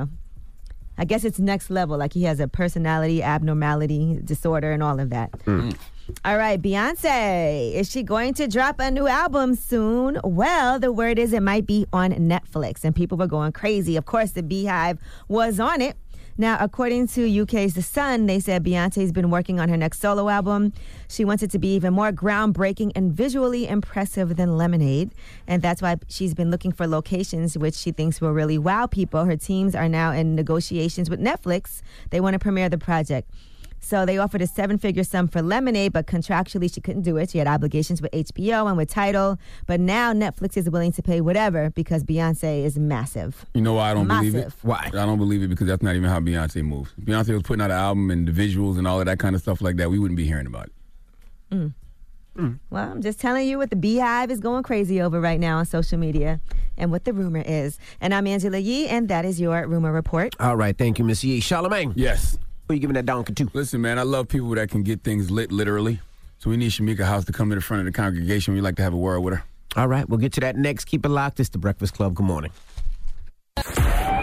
I guess it's next level. Like he has a personality abnormality disorder and all of that. All right, Beyonce. Is she going to drop a new album soon? Well, the word is it might be on Netflix, and people were going crazy. Of course, the Beehive was on it. Now, according to UK's The Sun, they said Beyonce's been working on her next solo album. She wants it to be even more groundbreaking and visually impressive than Lemonade. And that's why she's been looking for locations which she thinks will really wow people. Her teams are now in negotiations with Netflix. They want to premiere the project. So they offered a 7-figure sum for Lemonade, but contractually she couldn't do it. She had obligations with HBO and with Tidal. But now Netflix is willing to pay whatever because Beyonce is massive. You know why I don't believe it? Why? I don't believe it because that's not even how Beyonce moves. If Beyonce was putting out an album and the visuals and all of that kind of stuff like that, we wouldn't be hearing about it. Well, I'm just telling you what the Beehive is going crazy over right now on social media and what the rumor is. And I'm Angela Yee, and that is your Rumor Report. All right, thank you, Miss Yee. Charlamagne. Yes. Who are you giving that donkey to? Listen, man, I love people that can get things lit literally. So we need Shamika House to come to the front of the congregation. We'd like to have a word with her. All right, we'll get to that next. Keep it locked. It's The Breakfast Club. Good morning. It's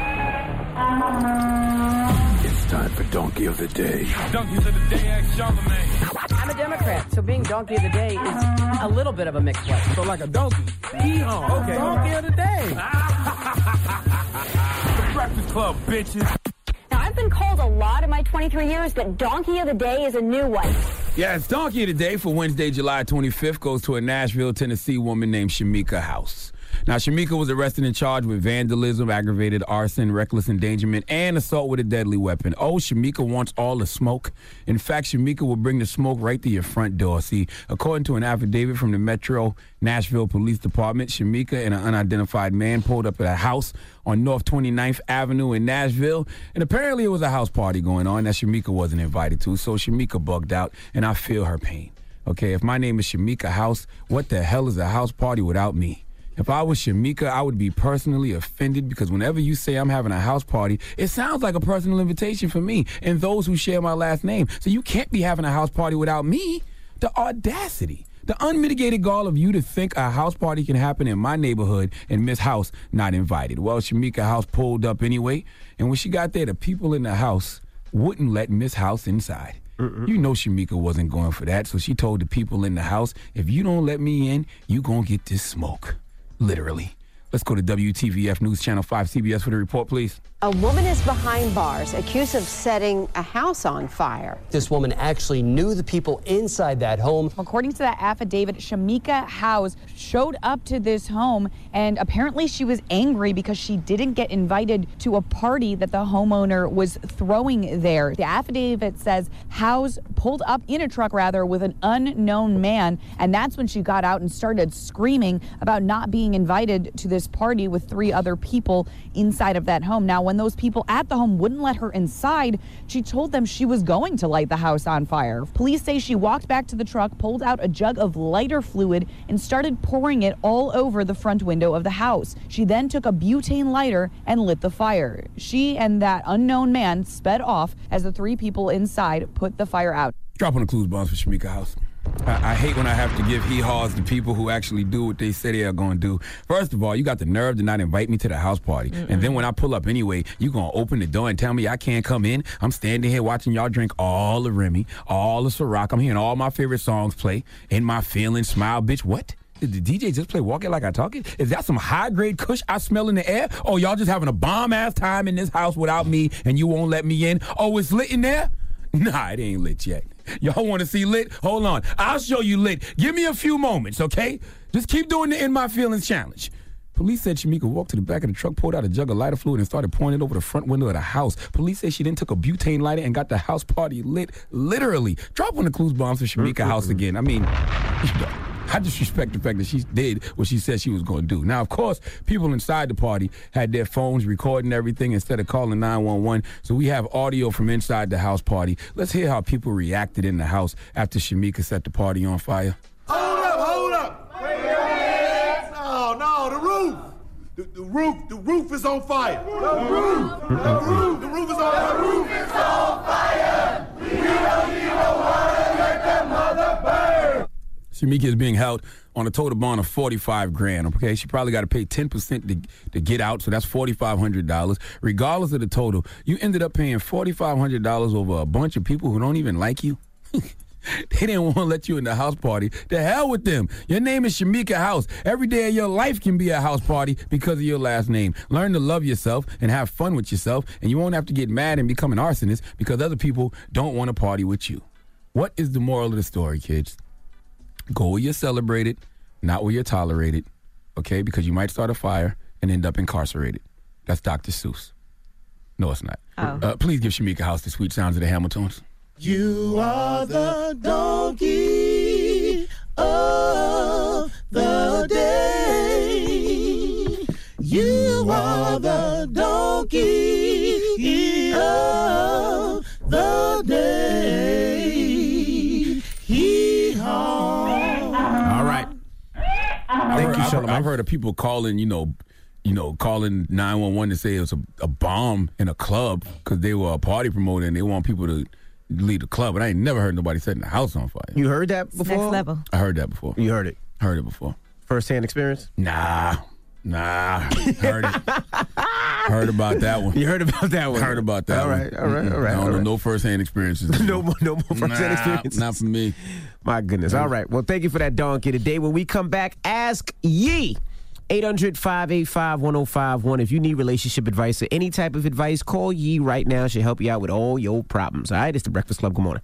time for Donkey of the Day. Donkeys of the Day, ask Charlamagne. I'm a Democrat, so being Donkey of the Day is a little bit of a mixed one. So like a donkey. Yeehaw. Okay. Donkey of the Day. The Breakfast Club, bitches. Now, I've been called a lot in my 23 years, but Donkey of the Day is a new one. Yeah, it's Donkey of the Day for Wednesday, July 25th goes to a Nashville, Tennessee woman named Shamika House. Now, Shamika was arrested and charged with vandalism, aggravated arson, reckless endangerment, and assault with a deadly weapon. Oh, Shamika wants all the smoke. In fact, Shamika will bring the smoke right to your front door. See, according to an affidavit from the Metro Nashville Police Department, Shamika and an unidentified man pulled up at a house on North 29th Avenue in Nashville, and apparently it was a house party going on that Shamika wasn't invited to, so Shamika bugged out, and I feel her pain. Okay, if my name is Shamika House, what the hell is a house party without me? If I was Shamika, I would be personally offended because whenever you say I'm having a house party, it sounds like a personal invitation for me and those who share my last name. So you can't be having a house party without me. The audacity, the unmitigated gall of you to think a house party can happen in my neighborhood and Miss House not invited. Well, Shamika House pulled up anyway, and when she got there, the people in the house wouldn't let Miss House inside. You know Shamika wasn't going for that, so she told the people in the house, if you don't let me in, you gonna get this smoke. Literally. Let's go to WTVF News Channel 5 CBS for the report, please. A woman is behind bars, accused of setting a house on fire. This woman actually knew the people inside that home. According to that affidavit, Shamika House showed up to this home, and apparently she was angry because she didn't get invited to a party that the homeowner was throwing there. The affidavit says House pulled up in a truck, with an unknown man, and that's when she got out and started screaming about not being invited to this party with 3 other people inside of that home. Now, when those people at the home wouldn't let her inside, she told them she was going to light the house on fire. Police say she walked back to the truck, pulled out a jug of lighter fluid, and started pouring it all over the front window of the house. She then took a butane lighter and lit the fire. She and that unknown man sped off as the 3 people inside put the fire out. Drop on the clues bombs for Shamika House. I hate when I have to give hee-haws to people who actually do what they say they are going to do. First of all, you got the nerve to not invite me to the house party. And then when I pull up anyway, you going to open the door and tell me I can't come in? I'm standing here watching y'all drink all the Remy, all the Ciroc. I'm hearing all my favorite songs play. In my feelings, smile, bitch, what? Did the DJ just play Walk It Like I Talk It? Is that some high-grade kush I smell in the air? Oh, y'all just having a bomb-ass time in this house without me and you won't let me in? Oh, it's lit in there? Nah, it ain't lit yet. Y'all want to see lit? Hold on. I'll show you lit. Give me a few moments, okay? Just keep doing the In My Feelings challenge. Police said Shamika walked to the back of the truck, pulled out a jug of lighter fluid, and started pouring it over the front window of the house. Police say she then took a butane lighter and got the house party lit, literally. Drop on the clues bombs for Shamika House again. I mean, I disrespect the fact that she did what she said she was going to do. Now, of course, people inside the party had their phones recording everything instead of calling 911. So we have audio from inside the house party. Let's hear how people reacted in the house after Shamika set the party on fire. Hold up. No, the roof. The roof is on fire. The roof is on fire. We don't need no water, let that mother burn. Shamika is being held on a total bond of $45,000. Okay, she probably got to pay 10% to get out, so that's $4,500. Regardless of the total, you ended up paying $4,500 over a bunch of people who don't even like you. They didn't want to let you in the house party. The hell with them. Your name is Shamika House. Every day of your life can be a house party because of your last name. Learn to love yourself and have fun with yourself, and you won't have to get mad and become an arsonist because other people don't want to party with you. What is the moral of the story, kids? Go where you're celebrated, not where you're tolerated, okay? Because you might start a fire and end up incarcerated. That's Dr. Seuss. No, it's not. Oh. Please give Shamika House the sweet sounds of the Hamiltons. You are the donkey of the day. You are the donkey of the day. Hee-haw. All right. I've heard of people calling, calling 911 to say it was a bomb in a club because they were a party promoter and they want people to leave the club. But I ain't never heard nobody setting the house on fire. You heard that before? Next level. I heard that before. You heard it? Heard it before. First-hand experience? Nah. Heard it. Heard about that one. You heard about that one? Heard about that one. All right. I don't know, no first-hand experiences. No more first-hand experiences. Not for me. My goodness. All right. Well, thank you for that donkey today. When we come back, Ask Yee. 800-585-1051. If you need relationship advice or any type of advice, call Yee right now. She'll help you out with all your problems. All right? It's The Breakfast Club. Good morning.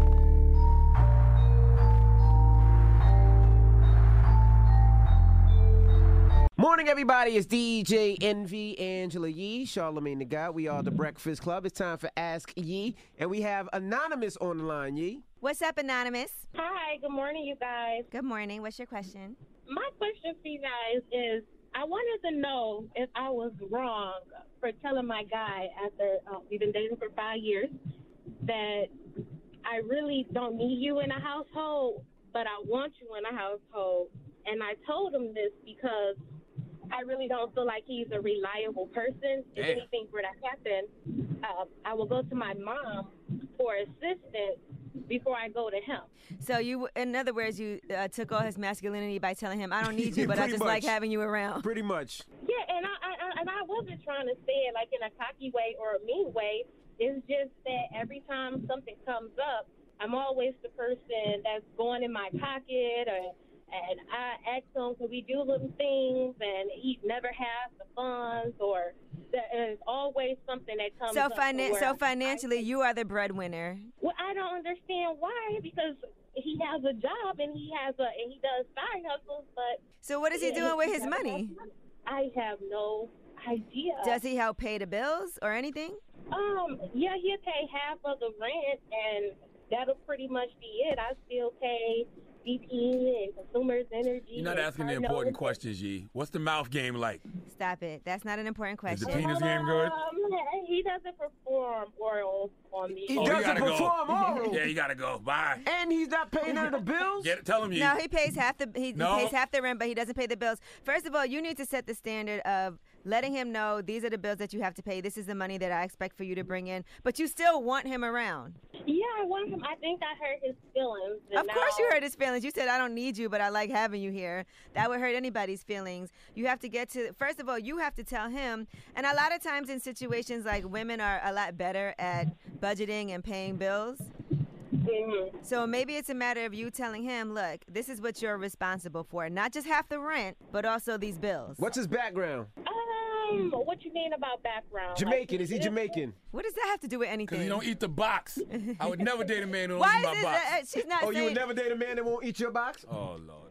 Morning, everybody. It's DJ Envy, Angela Yee, Charlamagne the God. We are The Breakfast Club. It's time for Ask Yee, and we have Anonymous on the line, Yee. What's up, Anonymous? Hi, good morning, you guys. Good morning. What's your question? My question for you guys is, I wanted to know if I was wrong for telling my guy after we've been dating for 5 years that I really don't need you in a household, but I want you in a household. And I told him this because I really don't feel like he's a reliable person. If anything were to happen, I will go to my mom for assistance before I go to him. So you, in other words, you took all his masculinity by telling him, I don't need you, but I just like having you around. Pretty much. Yeah, and I wasn't trying to say it like in a cocky way or a mean way. It's just that every time something comes up, I'm always the person that's going in my pocket, and I ask him, can we do little things, and he never has the funds, or there's always something that comes up. So financially, you are the breadwinner. Well, I don't understand why, because he has a job and he does side hustles, but... So what is he doing with his money? I have no idea. Does he help pay the bills or anything? Yeah, he'll pay half of the rent, and that'll pretty much be it. I still pay BP and Consumers Energy. You're not asking the important questions, G. What's the mouth game like? Stop it. That's not an important question. Is the penis game good? He doesn't perform oral on me. He doesn't perform oral? Yeah, you gotta go. Bye. And he's not paying none of the bills? Tell him you. No, he pays half the he pays half the rent, but he doesn't pay the bills. First of all, you need to set the standard of letting him know these are the bills that you have to pay. This is the money that I expect for you to bring in. But you still want him around. Yeah, I want him. I think I hurt his feelings. Of course you hurt his feelings. You said, I don't need you, but I like having you here. That would hurt anybody's feelings. You have to get to, first of all, you have to tell him. And a lot of times in situations like women are a lot better at budgeting and paying bills. Mm-hmm. So maybe it's a matter of you telling him, look, this is what you're responsible for. Not just half the rent, but also these bills. What's his background? What you mean about background? Jamaican. Is he Jamaican? What does that have to do with anything? Because he don't eat the box. I would never date a man who don't Why eat my is box. she's not Oh, saying... you would never date a man that won't eat your box? Oh, Lord.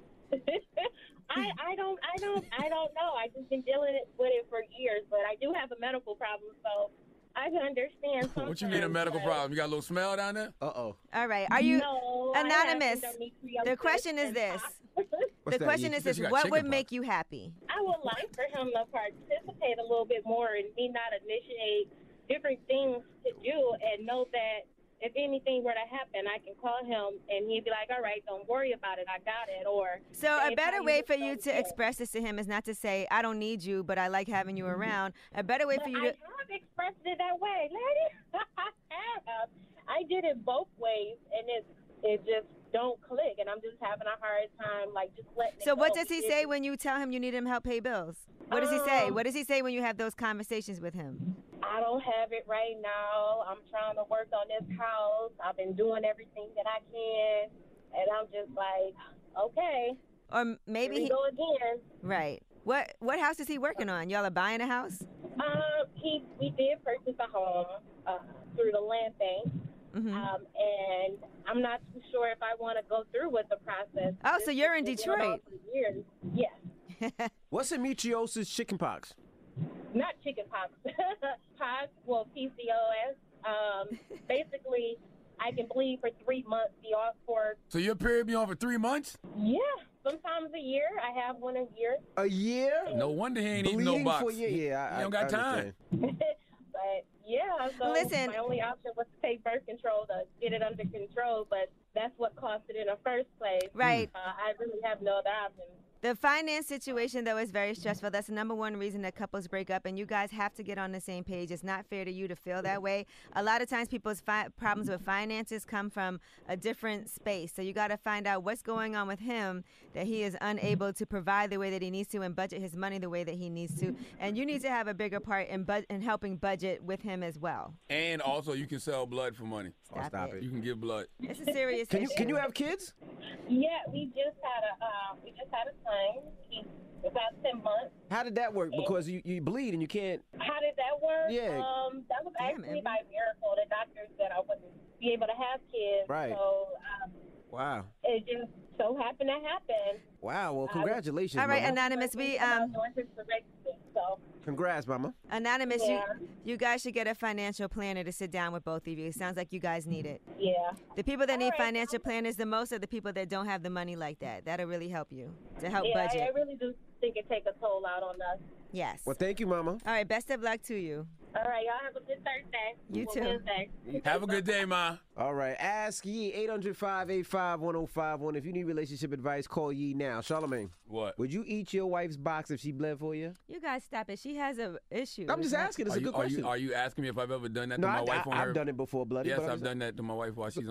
I don't know. I've just been dealing with it for years, but I do have a medical problem, so I can understand sometimes. What you mean a medical problem? You got a little smell down there? Uh-oh. All right. Are you anonymous? endometriosis The question is this. What's The question that? is this. You got What would chickenpox. make you happy? I would like for him to participate a little bit more and me not initiate different things to do, and know that if anything were to happen, I can call him and he'd be like, all right, don't worry about it. I got it. Or So a better way for you to express this to him is not to say, I don't need you, but I like having you around. A better way for you to... I have expressed it that way, lady. I have. I did it both ways, and it just don't click, and I'm just having a hard time, like, just letting So it what go. does he say when you tell him you need him to help pay bills? What does he say? What does he say when you have those conversations with him? I don't have it right now. I'm trying to work on this house. I've been doing everything that I can, and I'm just like, okay. Or maybe Here we go again. Right. What house is he working on? Y'all are buying a house? We did purchase a home through the land bank. Mm-hmm. And I'm not too sure if I want to go through with the process. Oh, so you're in Detroit. Years. Yes. What's endometriosis chickenpox? Not chickenpox. Pox, well, PCOS. Basically, I can bleed for 3 months, be off for... So your period be on for 3 months? Yeah, sometimes a year. I have one a year. A year? No wonder he ain't eating no Bleeding box. for a year? Yeah, he don't got time. But yeah, so Listen. my only option was to take birth control to get it under control, but that's what caused it in the first place. Right. I really have no other option. The finance situation, though, is very stressful. That's the number one reason that couples break up, and you guys have to get on the same page. It's not fair to you to feel that way. A lot of times people's problems with finances come from a different space. So you got to find out what's going on with him, that he is unable to provide the way that he needs to and budget his money the way that he needs to. And you need to have a bigger part in helping budget with him as well. And also, you can sell blood for money. Stop it. You can give blood. It's a serious issue. Can you have kids? Yeah, we just had a son. He's about 10 months. How did that work? Because you bleed and you can't... How did that work? Yeah. That was actually by miracle. The doctor said I wouldn't be able to have kids. Right. So Wow. it just so happened to happen. Wow. Well, congratulations, All right, Mama. Anonymous, Congrats, Mama. Anonymous, Yeah. you guys should get a financial planner to sit down with both of you. It sounds like you guys need it. Yeah. The people that need financial planners the most are the people that don't have the money like that. That'll really help you to help Yeah, budget. I really do think it take a toll out on us. Yes. Well, thank you, Mama. All right, best of luck to you. All right, y'all have a good Thursday. You Well, too. Wednesday. Have a good day, Ma. All right. Ask Yee, 800-585-1051. If you need relationship advice, call Yee now. Charlamagne. What? Would you eat your wife's box if she bled for you? You guys stop it. She has a issue. I'm just asking. It's a good question. Are you asking me if I've ever done that No, to my wife on her? I've done it before, Bloody. Yes, but I've done that to my wife while she's on her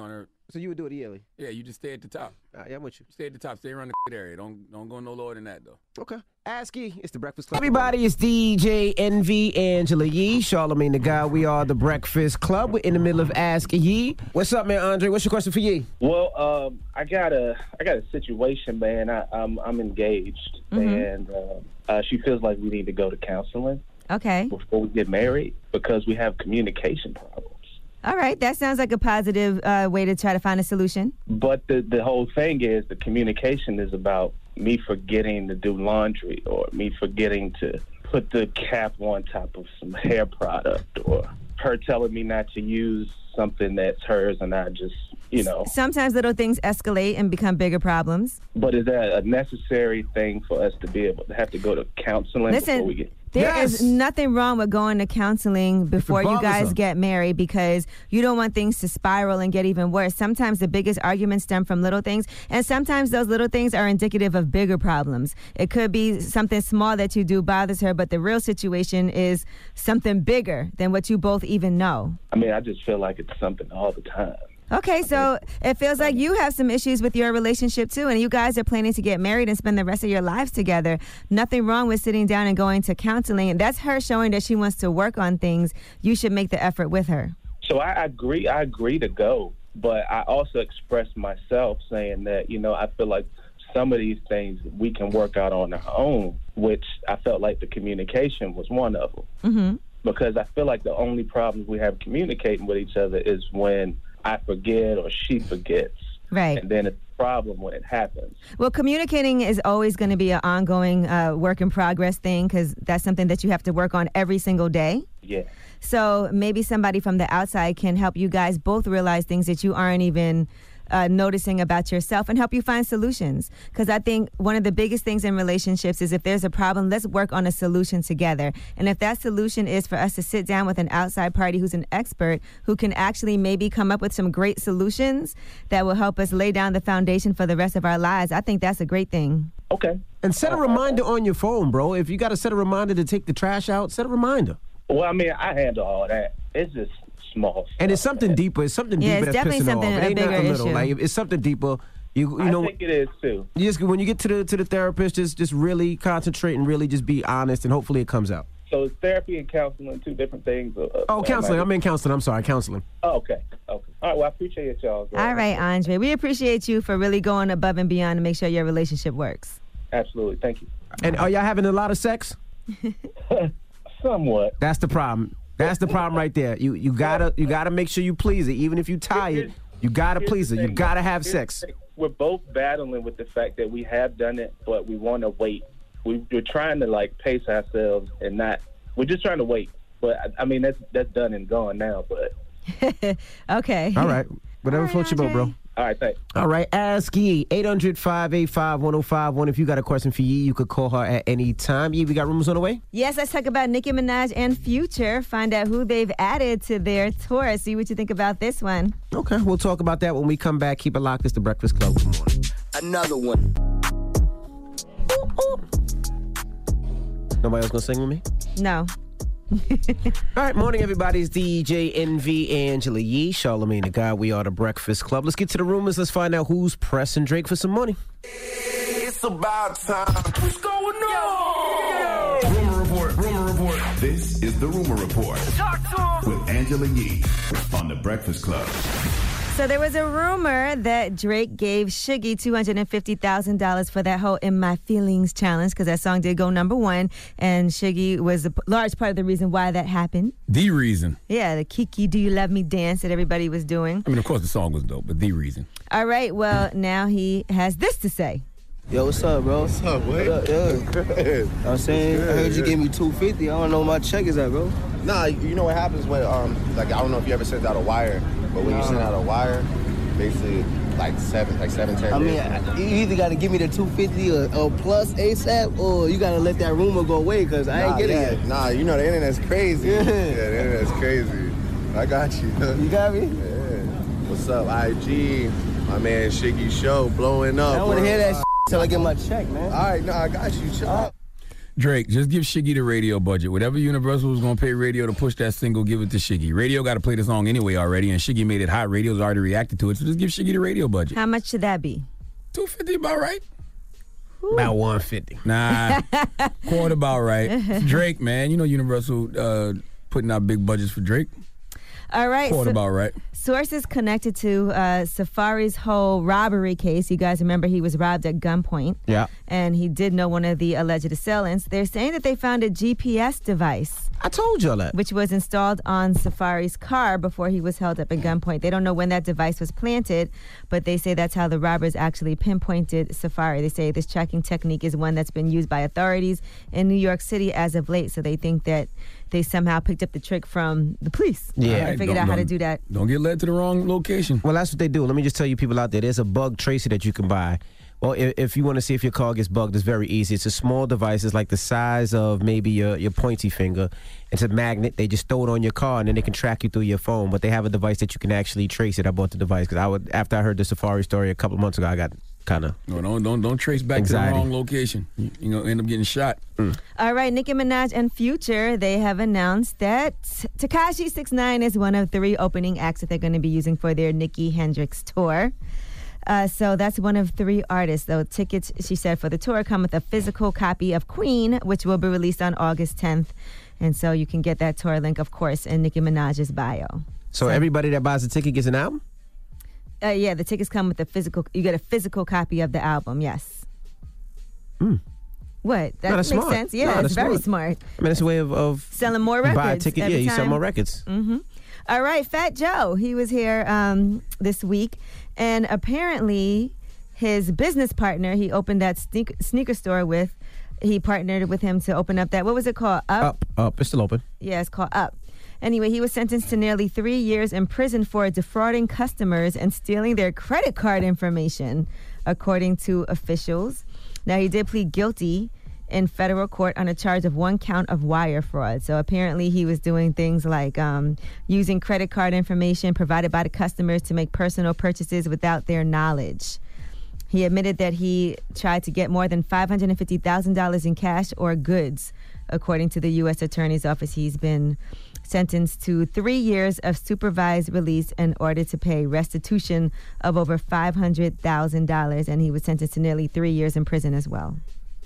So you would do it yearly? Yeah, you just stay at the top. Yeah, I'm with you. Stay at the top. Stay around the area. Don't go no lower than that, though. Okay. ASCII, it's the Breakfast Club. Everybody, it's DJ NV, Angela Yee, Charlamagne the God. We are the Breakfast Club. We're in the middle of Ask Yee. What's up, man, Andre? What's your question for Yee? Well, I got a situation, man. I'm engaged, and she feels like we need to go to counseling. Okay. Before we get married, because we have communication problems. All right, that sounds like a positive way to try to find a solution. But the whole thing is the communication is about me forgetting to do laundry or me forgetting to put the cap on top of some hair product or her telling me not to use something that's hers and I just, Sometimes little things escalate and become bigger problems. But is that a necessary thing for us to be able to have to go to counseling before we get... There is nothing wrong with going to counseling before you guys get married because you don't want things to spiral and get even worse. Sometimes the biggest arguments stem from little things, and sometimes those little things are indicative of bigger problems. It could be something small that you do bothers her, but the real situation is something bigger than what you both even know. I mean, I just feel like it's something all the time. Okay, so it feels like you have some issues with your relationship too, and you guys are planning to get married and spend the rest of your lives together. Nothing wrong with sitting down and going to counseling, and that's her showing that she wants to work on things. You should make the effort with her. So I agree to go, but I also express myself saying that, I feel like some of these things we can work out on our own, which I felt like the communication was one of them. Mm-hmm. Because I feel like the only problems we have communicating with each other is when I forget or she forgets. Right. And then it's a problem when it happens. Well, communicating is always going to be an ongoing work in progress thing because that's something that you have to work on every single day. Yeah. So maybe somebody from the outside can help you guys both realize things that you aren't even noticing about yourself and help you find solutions. Because I think one of the biggest things in relationships is if there's a problem, let's work on a solution together. And if that solution is for us to sit down with an outside party who's an expert who can actually maybe come up with some great solutions that will help us lay down the foundation for the rest of our lives, I think that's a great thing. Okay. And set a reminder on your phone, bro. If you got to set a reminder to take the trash out, set a reminder. Well, I mean, I handle all that. It's just small stuff. And it's something deeper. It's something deeper that's pissing her off. It ain't nothing little. Like, it's something deeper. I think it is too. You just, when you get to the therapist, just really concentrate and really just be honest, and hopefully it comes out. So is therapy and counseling two different things? Counseling. I'm in counseling. I'm sorry, counseling. Oh, okay. All right. Well, I appreciate y'all. All right, Andre. We appreciate you for really going above and beyond to make sure your relationship works. Absolutely. Thank you. And are y'all having a lot of sex? Somewhat. That's the problem. That's the problem right there. You gotta make sure you please her, even if you're tired. You gotta please her. You gotta have sex. We're both battling with the fact that we have done it, but we want to wait. We're trying to pace ourselves and not. We're just trying to wait. But I mean that's done and gone now. But okay. All right. Whatever floats your boat, bro. All right, thanks. All right, ask Yee, 800-585-1051. If you got a question for Yee, you could call her at any time. Yee, we got rumors on the way? Yes, let's talk about Nicki Minaj and Future. Find out who they've added to their tour. See what you think about this one. Okay, we'll talk about that when we come back. Keep it locked. It's the Breakfast Club. Good morning. Another one. Nobody else gonna sing with me? No. All right, morning, everybody. It's DJ NV, Angela Yee, Charlamagne the God. We are the Breakfast Club. Let's get to the rumors. Let's find out who's pressing Drake for some money. It's about time. What's going on? Rumor report. This is the Rumor Report. Talk to him. With Angela Yee on the Breakfast Club. So there was a rumor that Drake gave Shuggie $250,000 for that whole In My Feelings challenge because that song did go #1, and Shuggie was a large part of the reason why that happened. The reason. Yeah, the Kiki Do You Love Me dance that everybody was doing. I mean, of course the song was dope, but the reason. All right, well, now he has this to say. Yo, what's up, bro? What's up, boy? What up, yo? Good. I'm saying, I heard you gave me $250. I don't know where my check is at, bro. Nah, you know what happens when, I don't know if you ever sent out a wire, but when you send out a wire, basically, 7, 10 days. I mean, you either got to give me the $250 or plus ASAP, or you got to let that rumor go away, because I ain't getting it. Nah, you know the internet's crazy. Yeah, the internet's crazy. I got you. You got me? Yeah. What's up, IG? My man Shiggy Show blowing up. I don't want to hear that till I get my check, man. All right, no, I got you. Chill out. Drake, just give Shiggy the radio budget. Whatever Universal was going to pay radio to push that single, give it to Shiggy. Radio got to play the song anyway already, and Shiggy made it hot. Radio's already reacted to it, so just give Shiggy the radio budget. How much should that be? $250 about right. About $150. Nah, quarter about right. Drake, man, you know Universal putting out big budgets for Drake. All right. Quarter about right. Sources connected to Safari's whole robbery case. You guys remember he was robbed at gunpoint. Yeah. And he did know one of the alleged assailants. They're saying that they found a GPS device. I told y'all that. Which was installed on Safari's car before he was held up at gunpoint. They don't know when that device was planted, but they say that's how the robbers actually pinpointed Safari. They say this tracking technique is one that's been used by authorities in New York City as of late. So they think that they somehow picked up the trick from the police. Yeah. And figured out how to do that. Don't get led to the wrong location. Well, that's what they do. Let me just tell you people out there, there's a bug tracer that you can buy. Well, if you want to see if your car gets bugged, it's very easy. It's a small device. It's like the size of maybe your pointy finger. It's a magnet. They just throw it on your car, and then they can track you through your phone. But they have a device that you can actually trace it. I bought the device because after I heard the Safari story a couple of months ago, I got kind of don't trace back anxiety. to the wrong location. You're going to end up getting shot. All right, Nicki Minaj and Future, they have announced that Tekashi 6ix9ine is one of 3 opening acts that they're going to be using for their Nicki Hendrix tour. So that's one of 3 artists, though. Tickets, she said, for the tour come with a physical copy of Queen, which will be released on August 10th. And so you can get that tour link, of course, in Nicki Minaj's bio. So everybody that buys a ticket gets an album? Yeah, the tickets come with you get a physical copy of the album, yes. What? That makes smart. sense. Yeah, it's very smart. I mean, it's a way of selling more records. Buy a ticket, every you sell time. more records. Mm-hmm. All right, Fat Joe, he was here this week, and apparently his business partner, he opened that sneaker store with, he partnered with him to open up that, what was it called? Up? It's still open. Yeah, it's called Up. Anyway, he was sentenced to nearly 3 years in prison for defrauding customers and stealing their credit card information, according to officials. Now, he did plead guilty in federal court on a charge of 1 count of wire fraud. So apparently he was doing things like using credit card information provided by the customers to make personal purchases without their knowledge. He admitted that he tried to get more than $550,000 in cash or goods. According to the U.S. Attorney's Office, he's been sentenced to 3 years of supervised release in order to pay restitution of over $500,000, and he was sentenced to nearly 3 years in prison as well.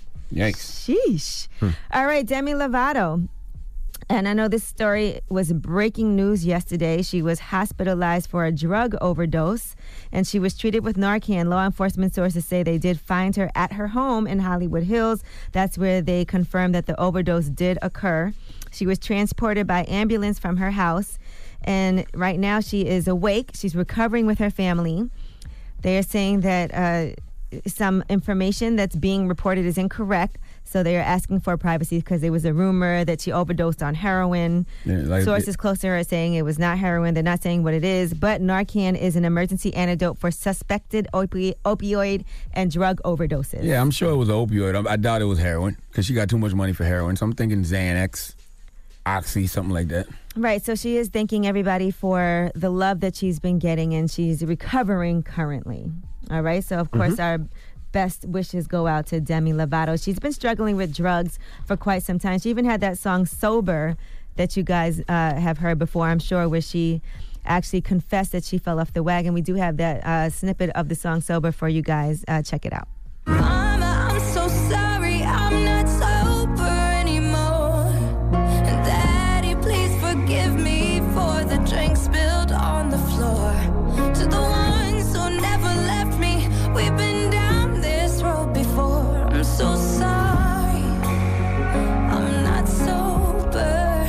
Yikes. Sheesh. All right, Demi Lovato. And I know this story was breaking news yesterday. She was hospitalized for a drug overdose, and she was treated with Narcan. Law enforcement sources say they did find her at her home in Hollywood Hills. That's where they confirmed that the overdose did occur. She was transported by ambulance from her house, and right now she is awake. She's recovering with her family. They are saying that some information that's being reported is incorrect, so they are asking for privacy because there was a rumor that she overdosed on heroin. Sources close to her are saying it was not heroin. They're not saying what it is, but Narcan is an emergency antidote for suspected opioid and drug overdoses. Yeah, I'm sure it was an opioid. I doubt it was heroin because she got too much money for heroin, so I'm thinking Xanax, Oxy, something like that. Right, so she is thanking everybody for the love that she's been getting, and she's recovering currently. All right, so of course our best wishes go out to Demi Lovato. She's been struggling with drugs for quite some time. She even had that song Sober that you guys have heard before, I'm sure, where she actually confessed that she fell off the wagon. We do have that snippet of the song Sober for you guys. Check it out. Mama, I'm so sorry, I'm not sober anymore. And Daddy, please forgive me for the drink spilled on the floor. To the ones who never left me, we've been down this road before. I'm so sorry, I'm not sober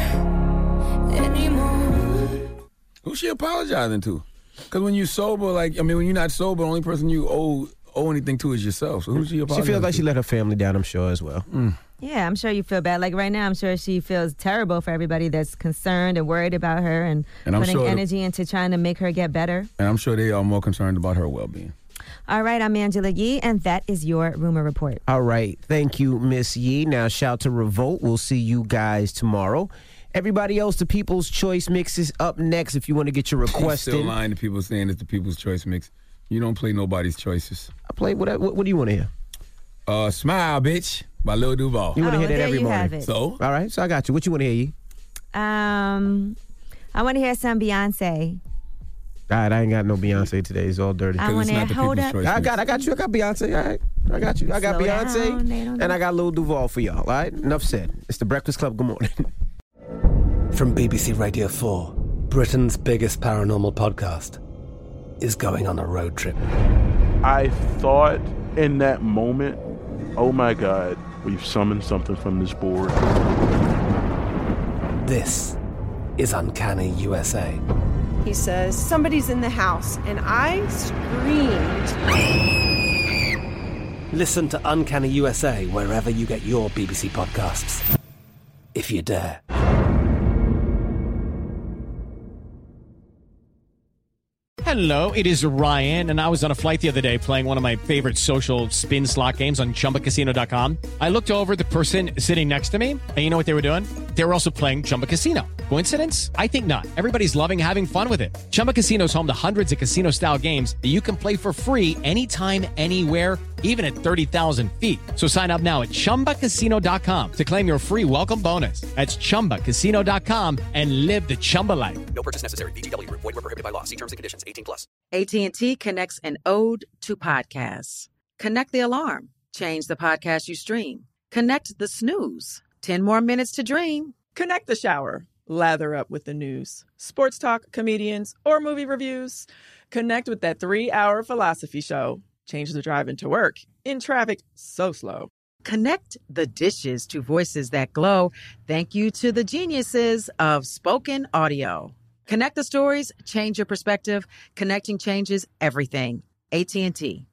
anymore. Who's she apologizing to? Because when you sober, when you're not sober, the only person you owe anything to is yourself. So who's she apologizing to? She feels like she let her family down, I'm sure, as well. Yeah, I'm sure you feel bad. Like right now, I'm sure she feels terrible for everybody that's concerned and worried about her and putting energy into trying to make her get better. And I'm sure they are more concerned about her well-being. All right, I'm Angela Yee, and that is your Rumor Report. All right. Thank you, Miss Yee. Now, shout to Revolt. We'll see you guys tomorrow. Everybody else, the People's Choice Mix is up next if you want to get your request in. Still lying to people saying it's the People's Choice Mix. You don't play nobody's choices. I play what do you want to hear? Smile, bitch. By Lil Duval. You want to hear that there every you morning. have it. So? All right, so I got you. What you want to hear, Yee? I want to hear some Beyonce. All right, I ain't got no Beyonce today. It's all dirty. I want to hold up. I got you. I got Beyonce. All right. I got you. I got Slow Beyonce. down, they don't And I got Lil Duval for y'all. All right? Enough said. It's the Breakfast Club. Good morning. From BBC Radio 4, Britain's biggest paranormal podcast is going on a road trip. I thought in that moment, oh my God, we've summoned something from this board. This is Uncanny USA. He says, somebody's in the house, and I screamed. Listen to Uncanny USA wherever you get your BBC podcasts, if you dare. Hello, it is Ryan, and I was on a flight the other day playing one of my favorite social spin slot games on ChumbaCasino.com. I looked over at the person sitting next to me, and you know what they were doing? They were also playing Chumba Casino. Coincidence? I think not. Everybody's loving having fun with it. Chumba Casino is home to hundreds of casino-style games that you can play for free anytime, anywhere, even at 30,000 feet. So sign up now at ChumbaCasino.com to claim your free welcome bonus. That's ChumbaCasino.com and live the Chumba life. No purchase necessary. VGW. Void where prohibited by law. See terms and conditions. 18+. AT&T connects an ode to podcasts. Connect the alarm. Change the podcast you stream. Connect the snooze. 10 more minutes to dream. Connect the shower. Lather up with the news, sports talk, comedians, or movie reviews. Connect with that 3-hour philosophy show. Change the drive into work in traffic so slow. Connect the dishes to voices that glow. Thank you to the geniuses of spoken audio. Connect the stories, change your perspective. Connecting changes everything. AT&T.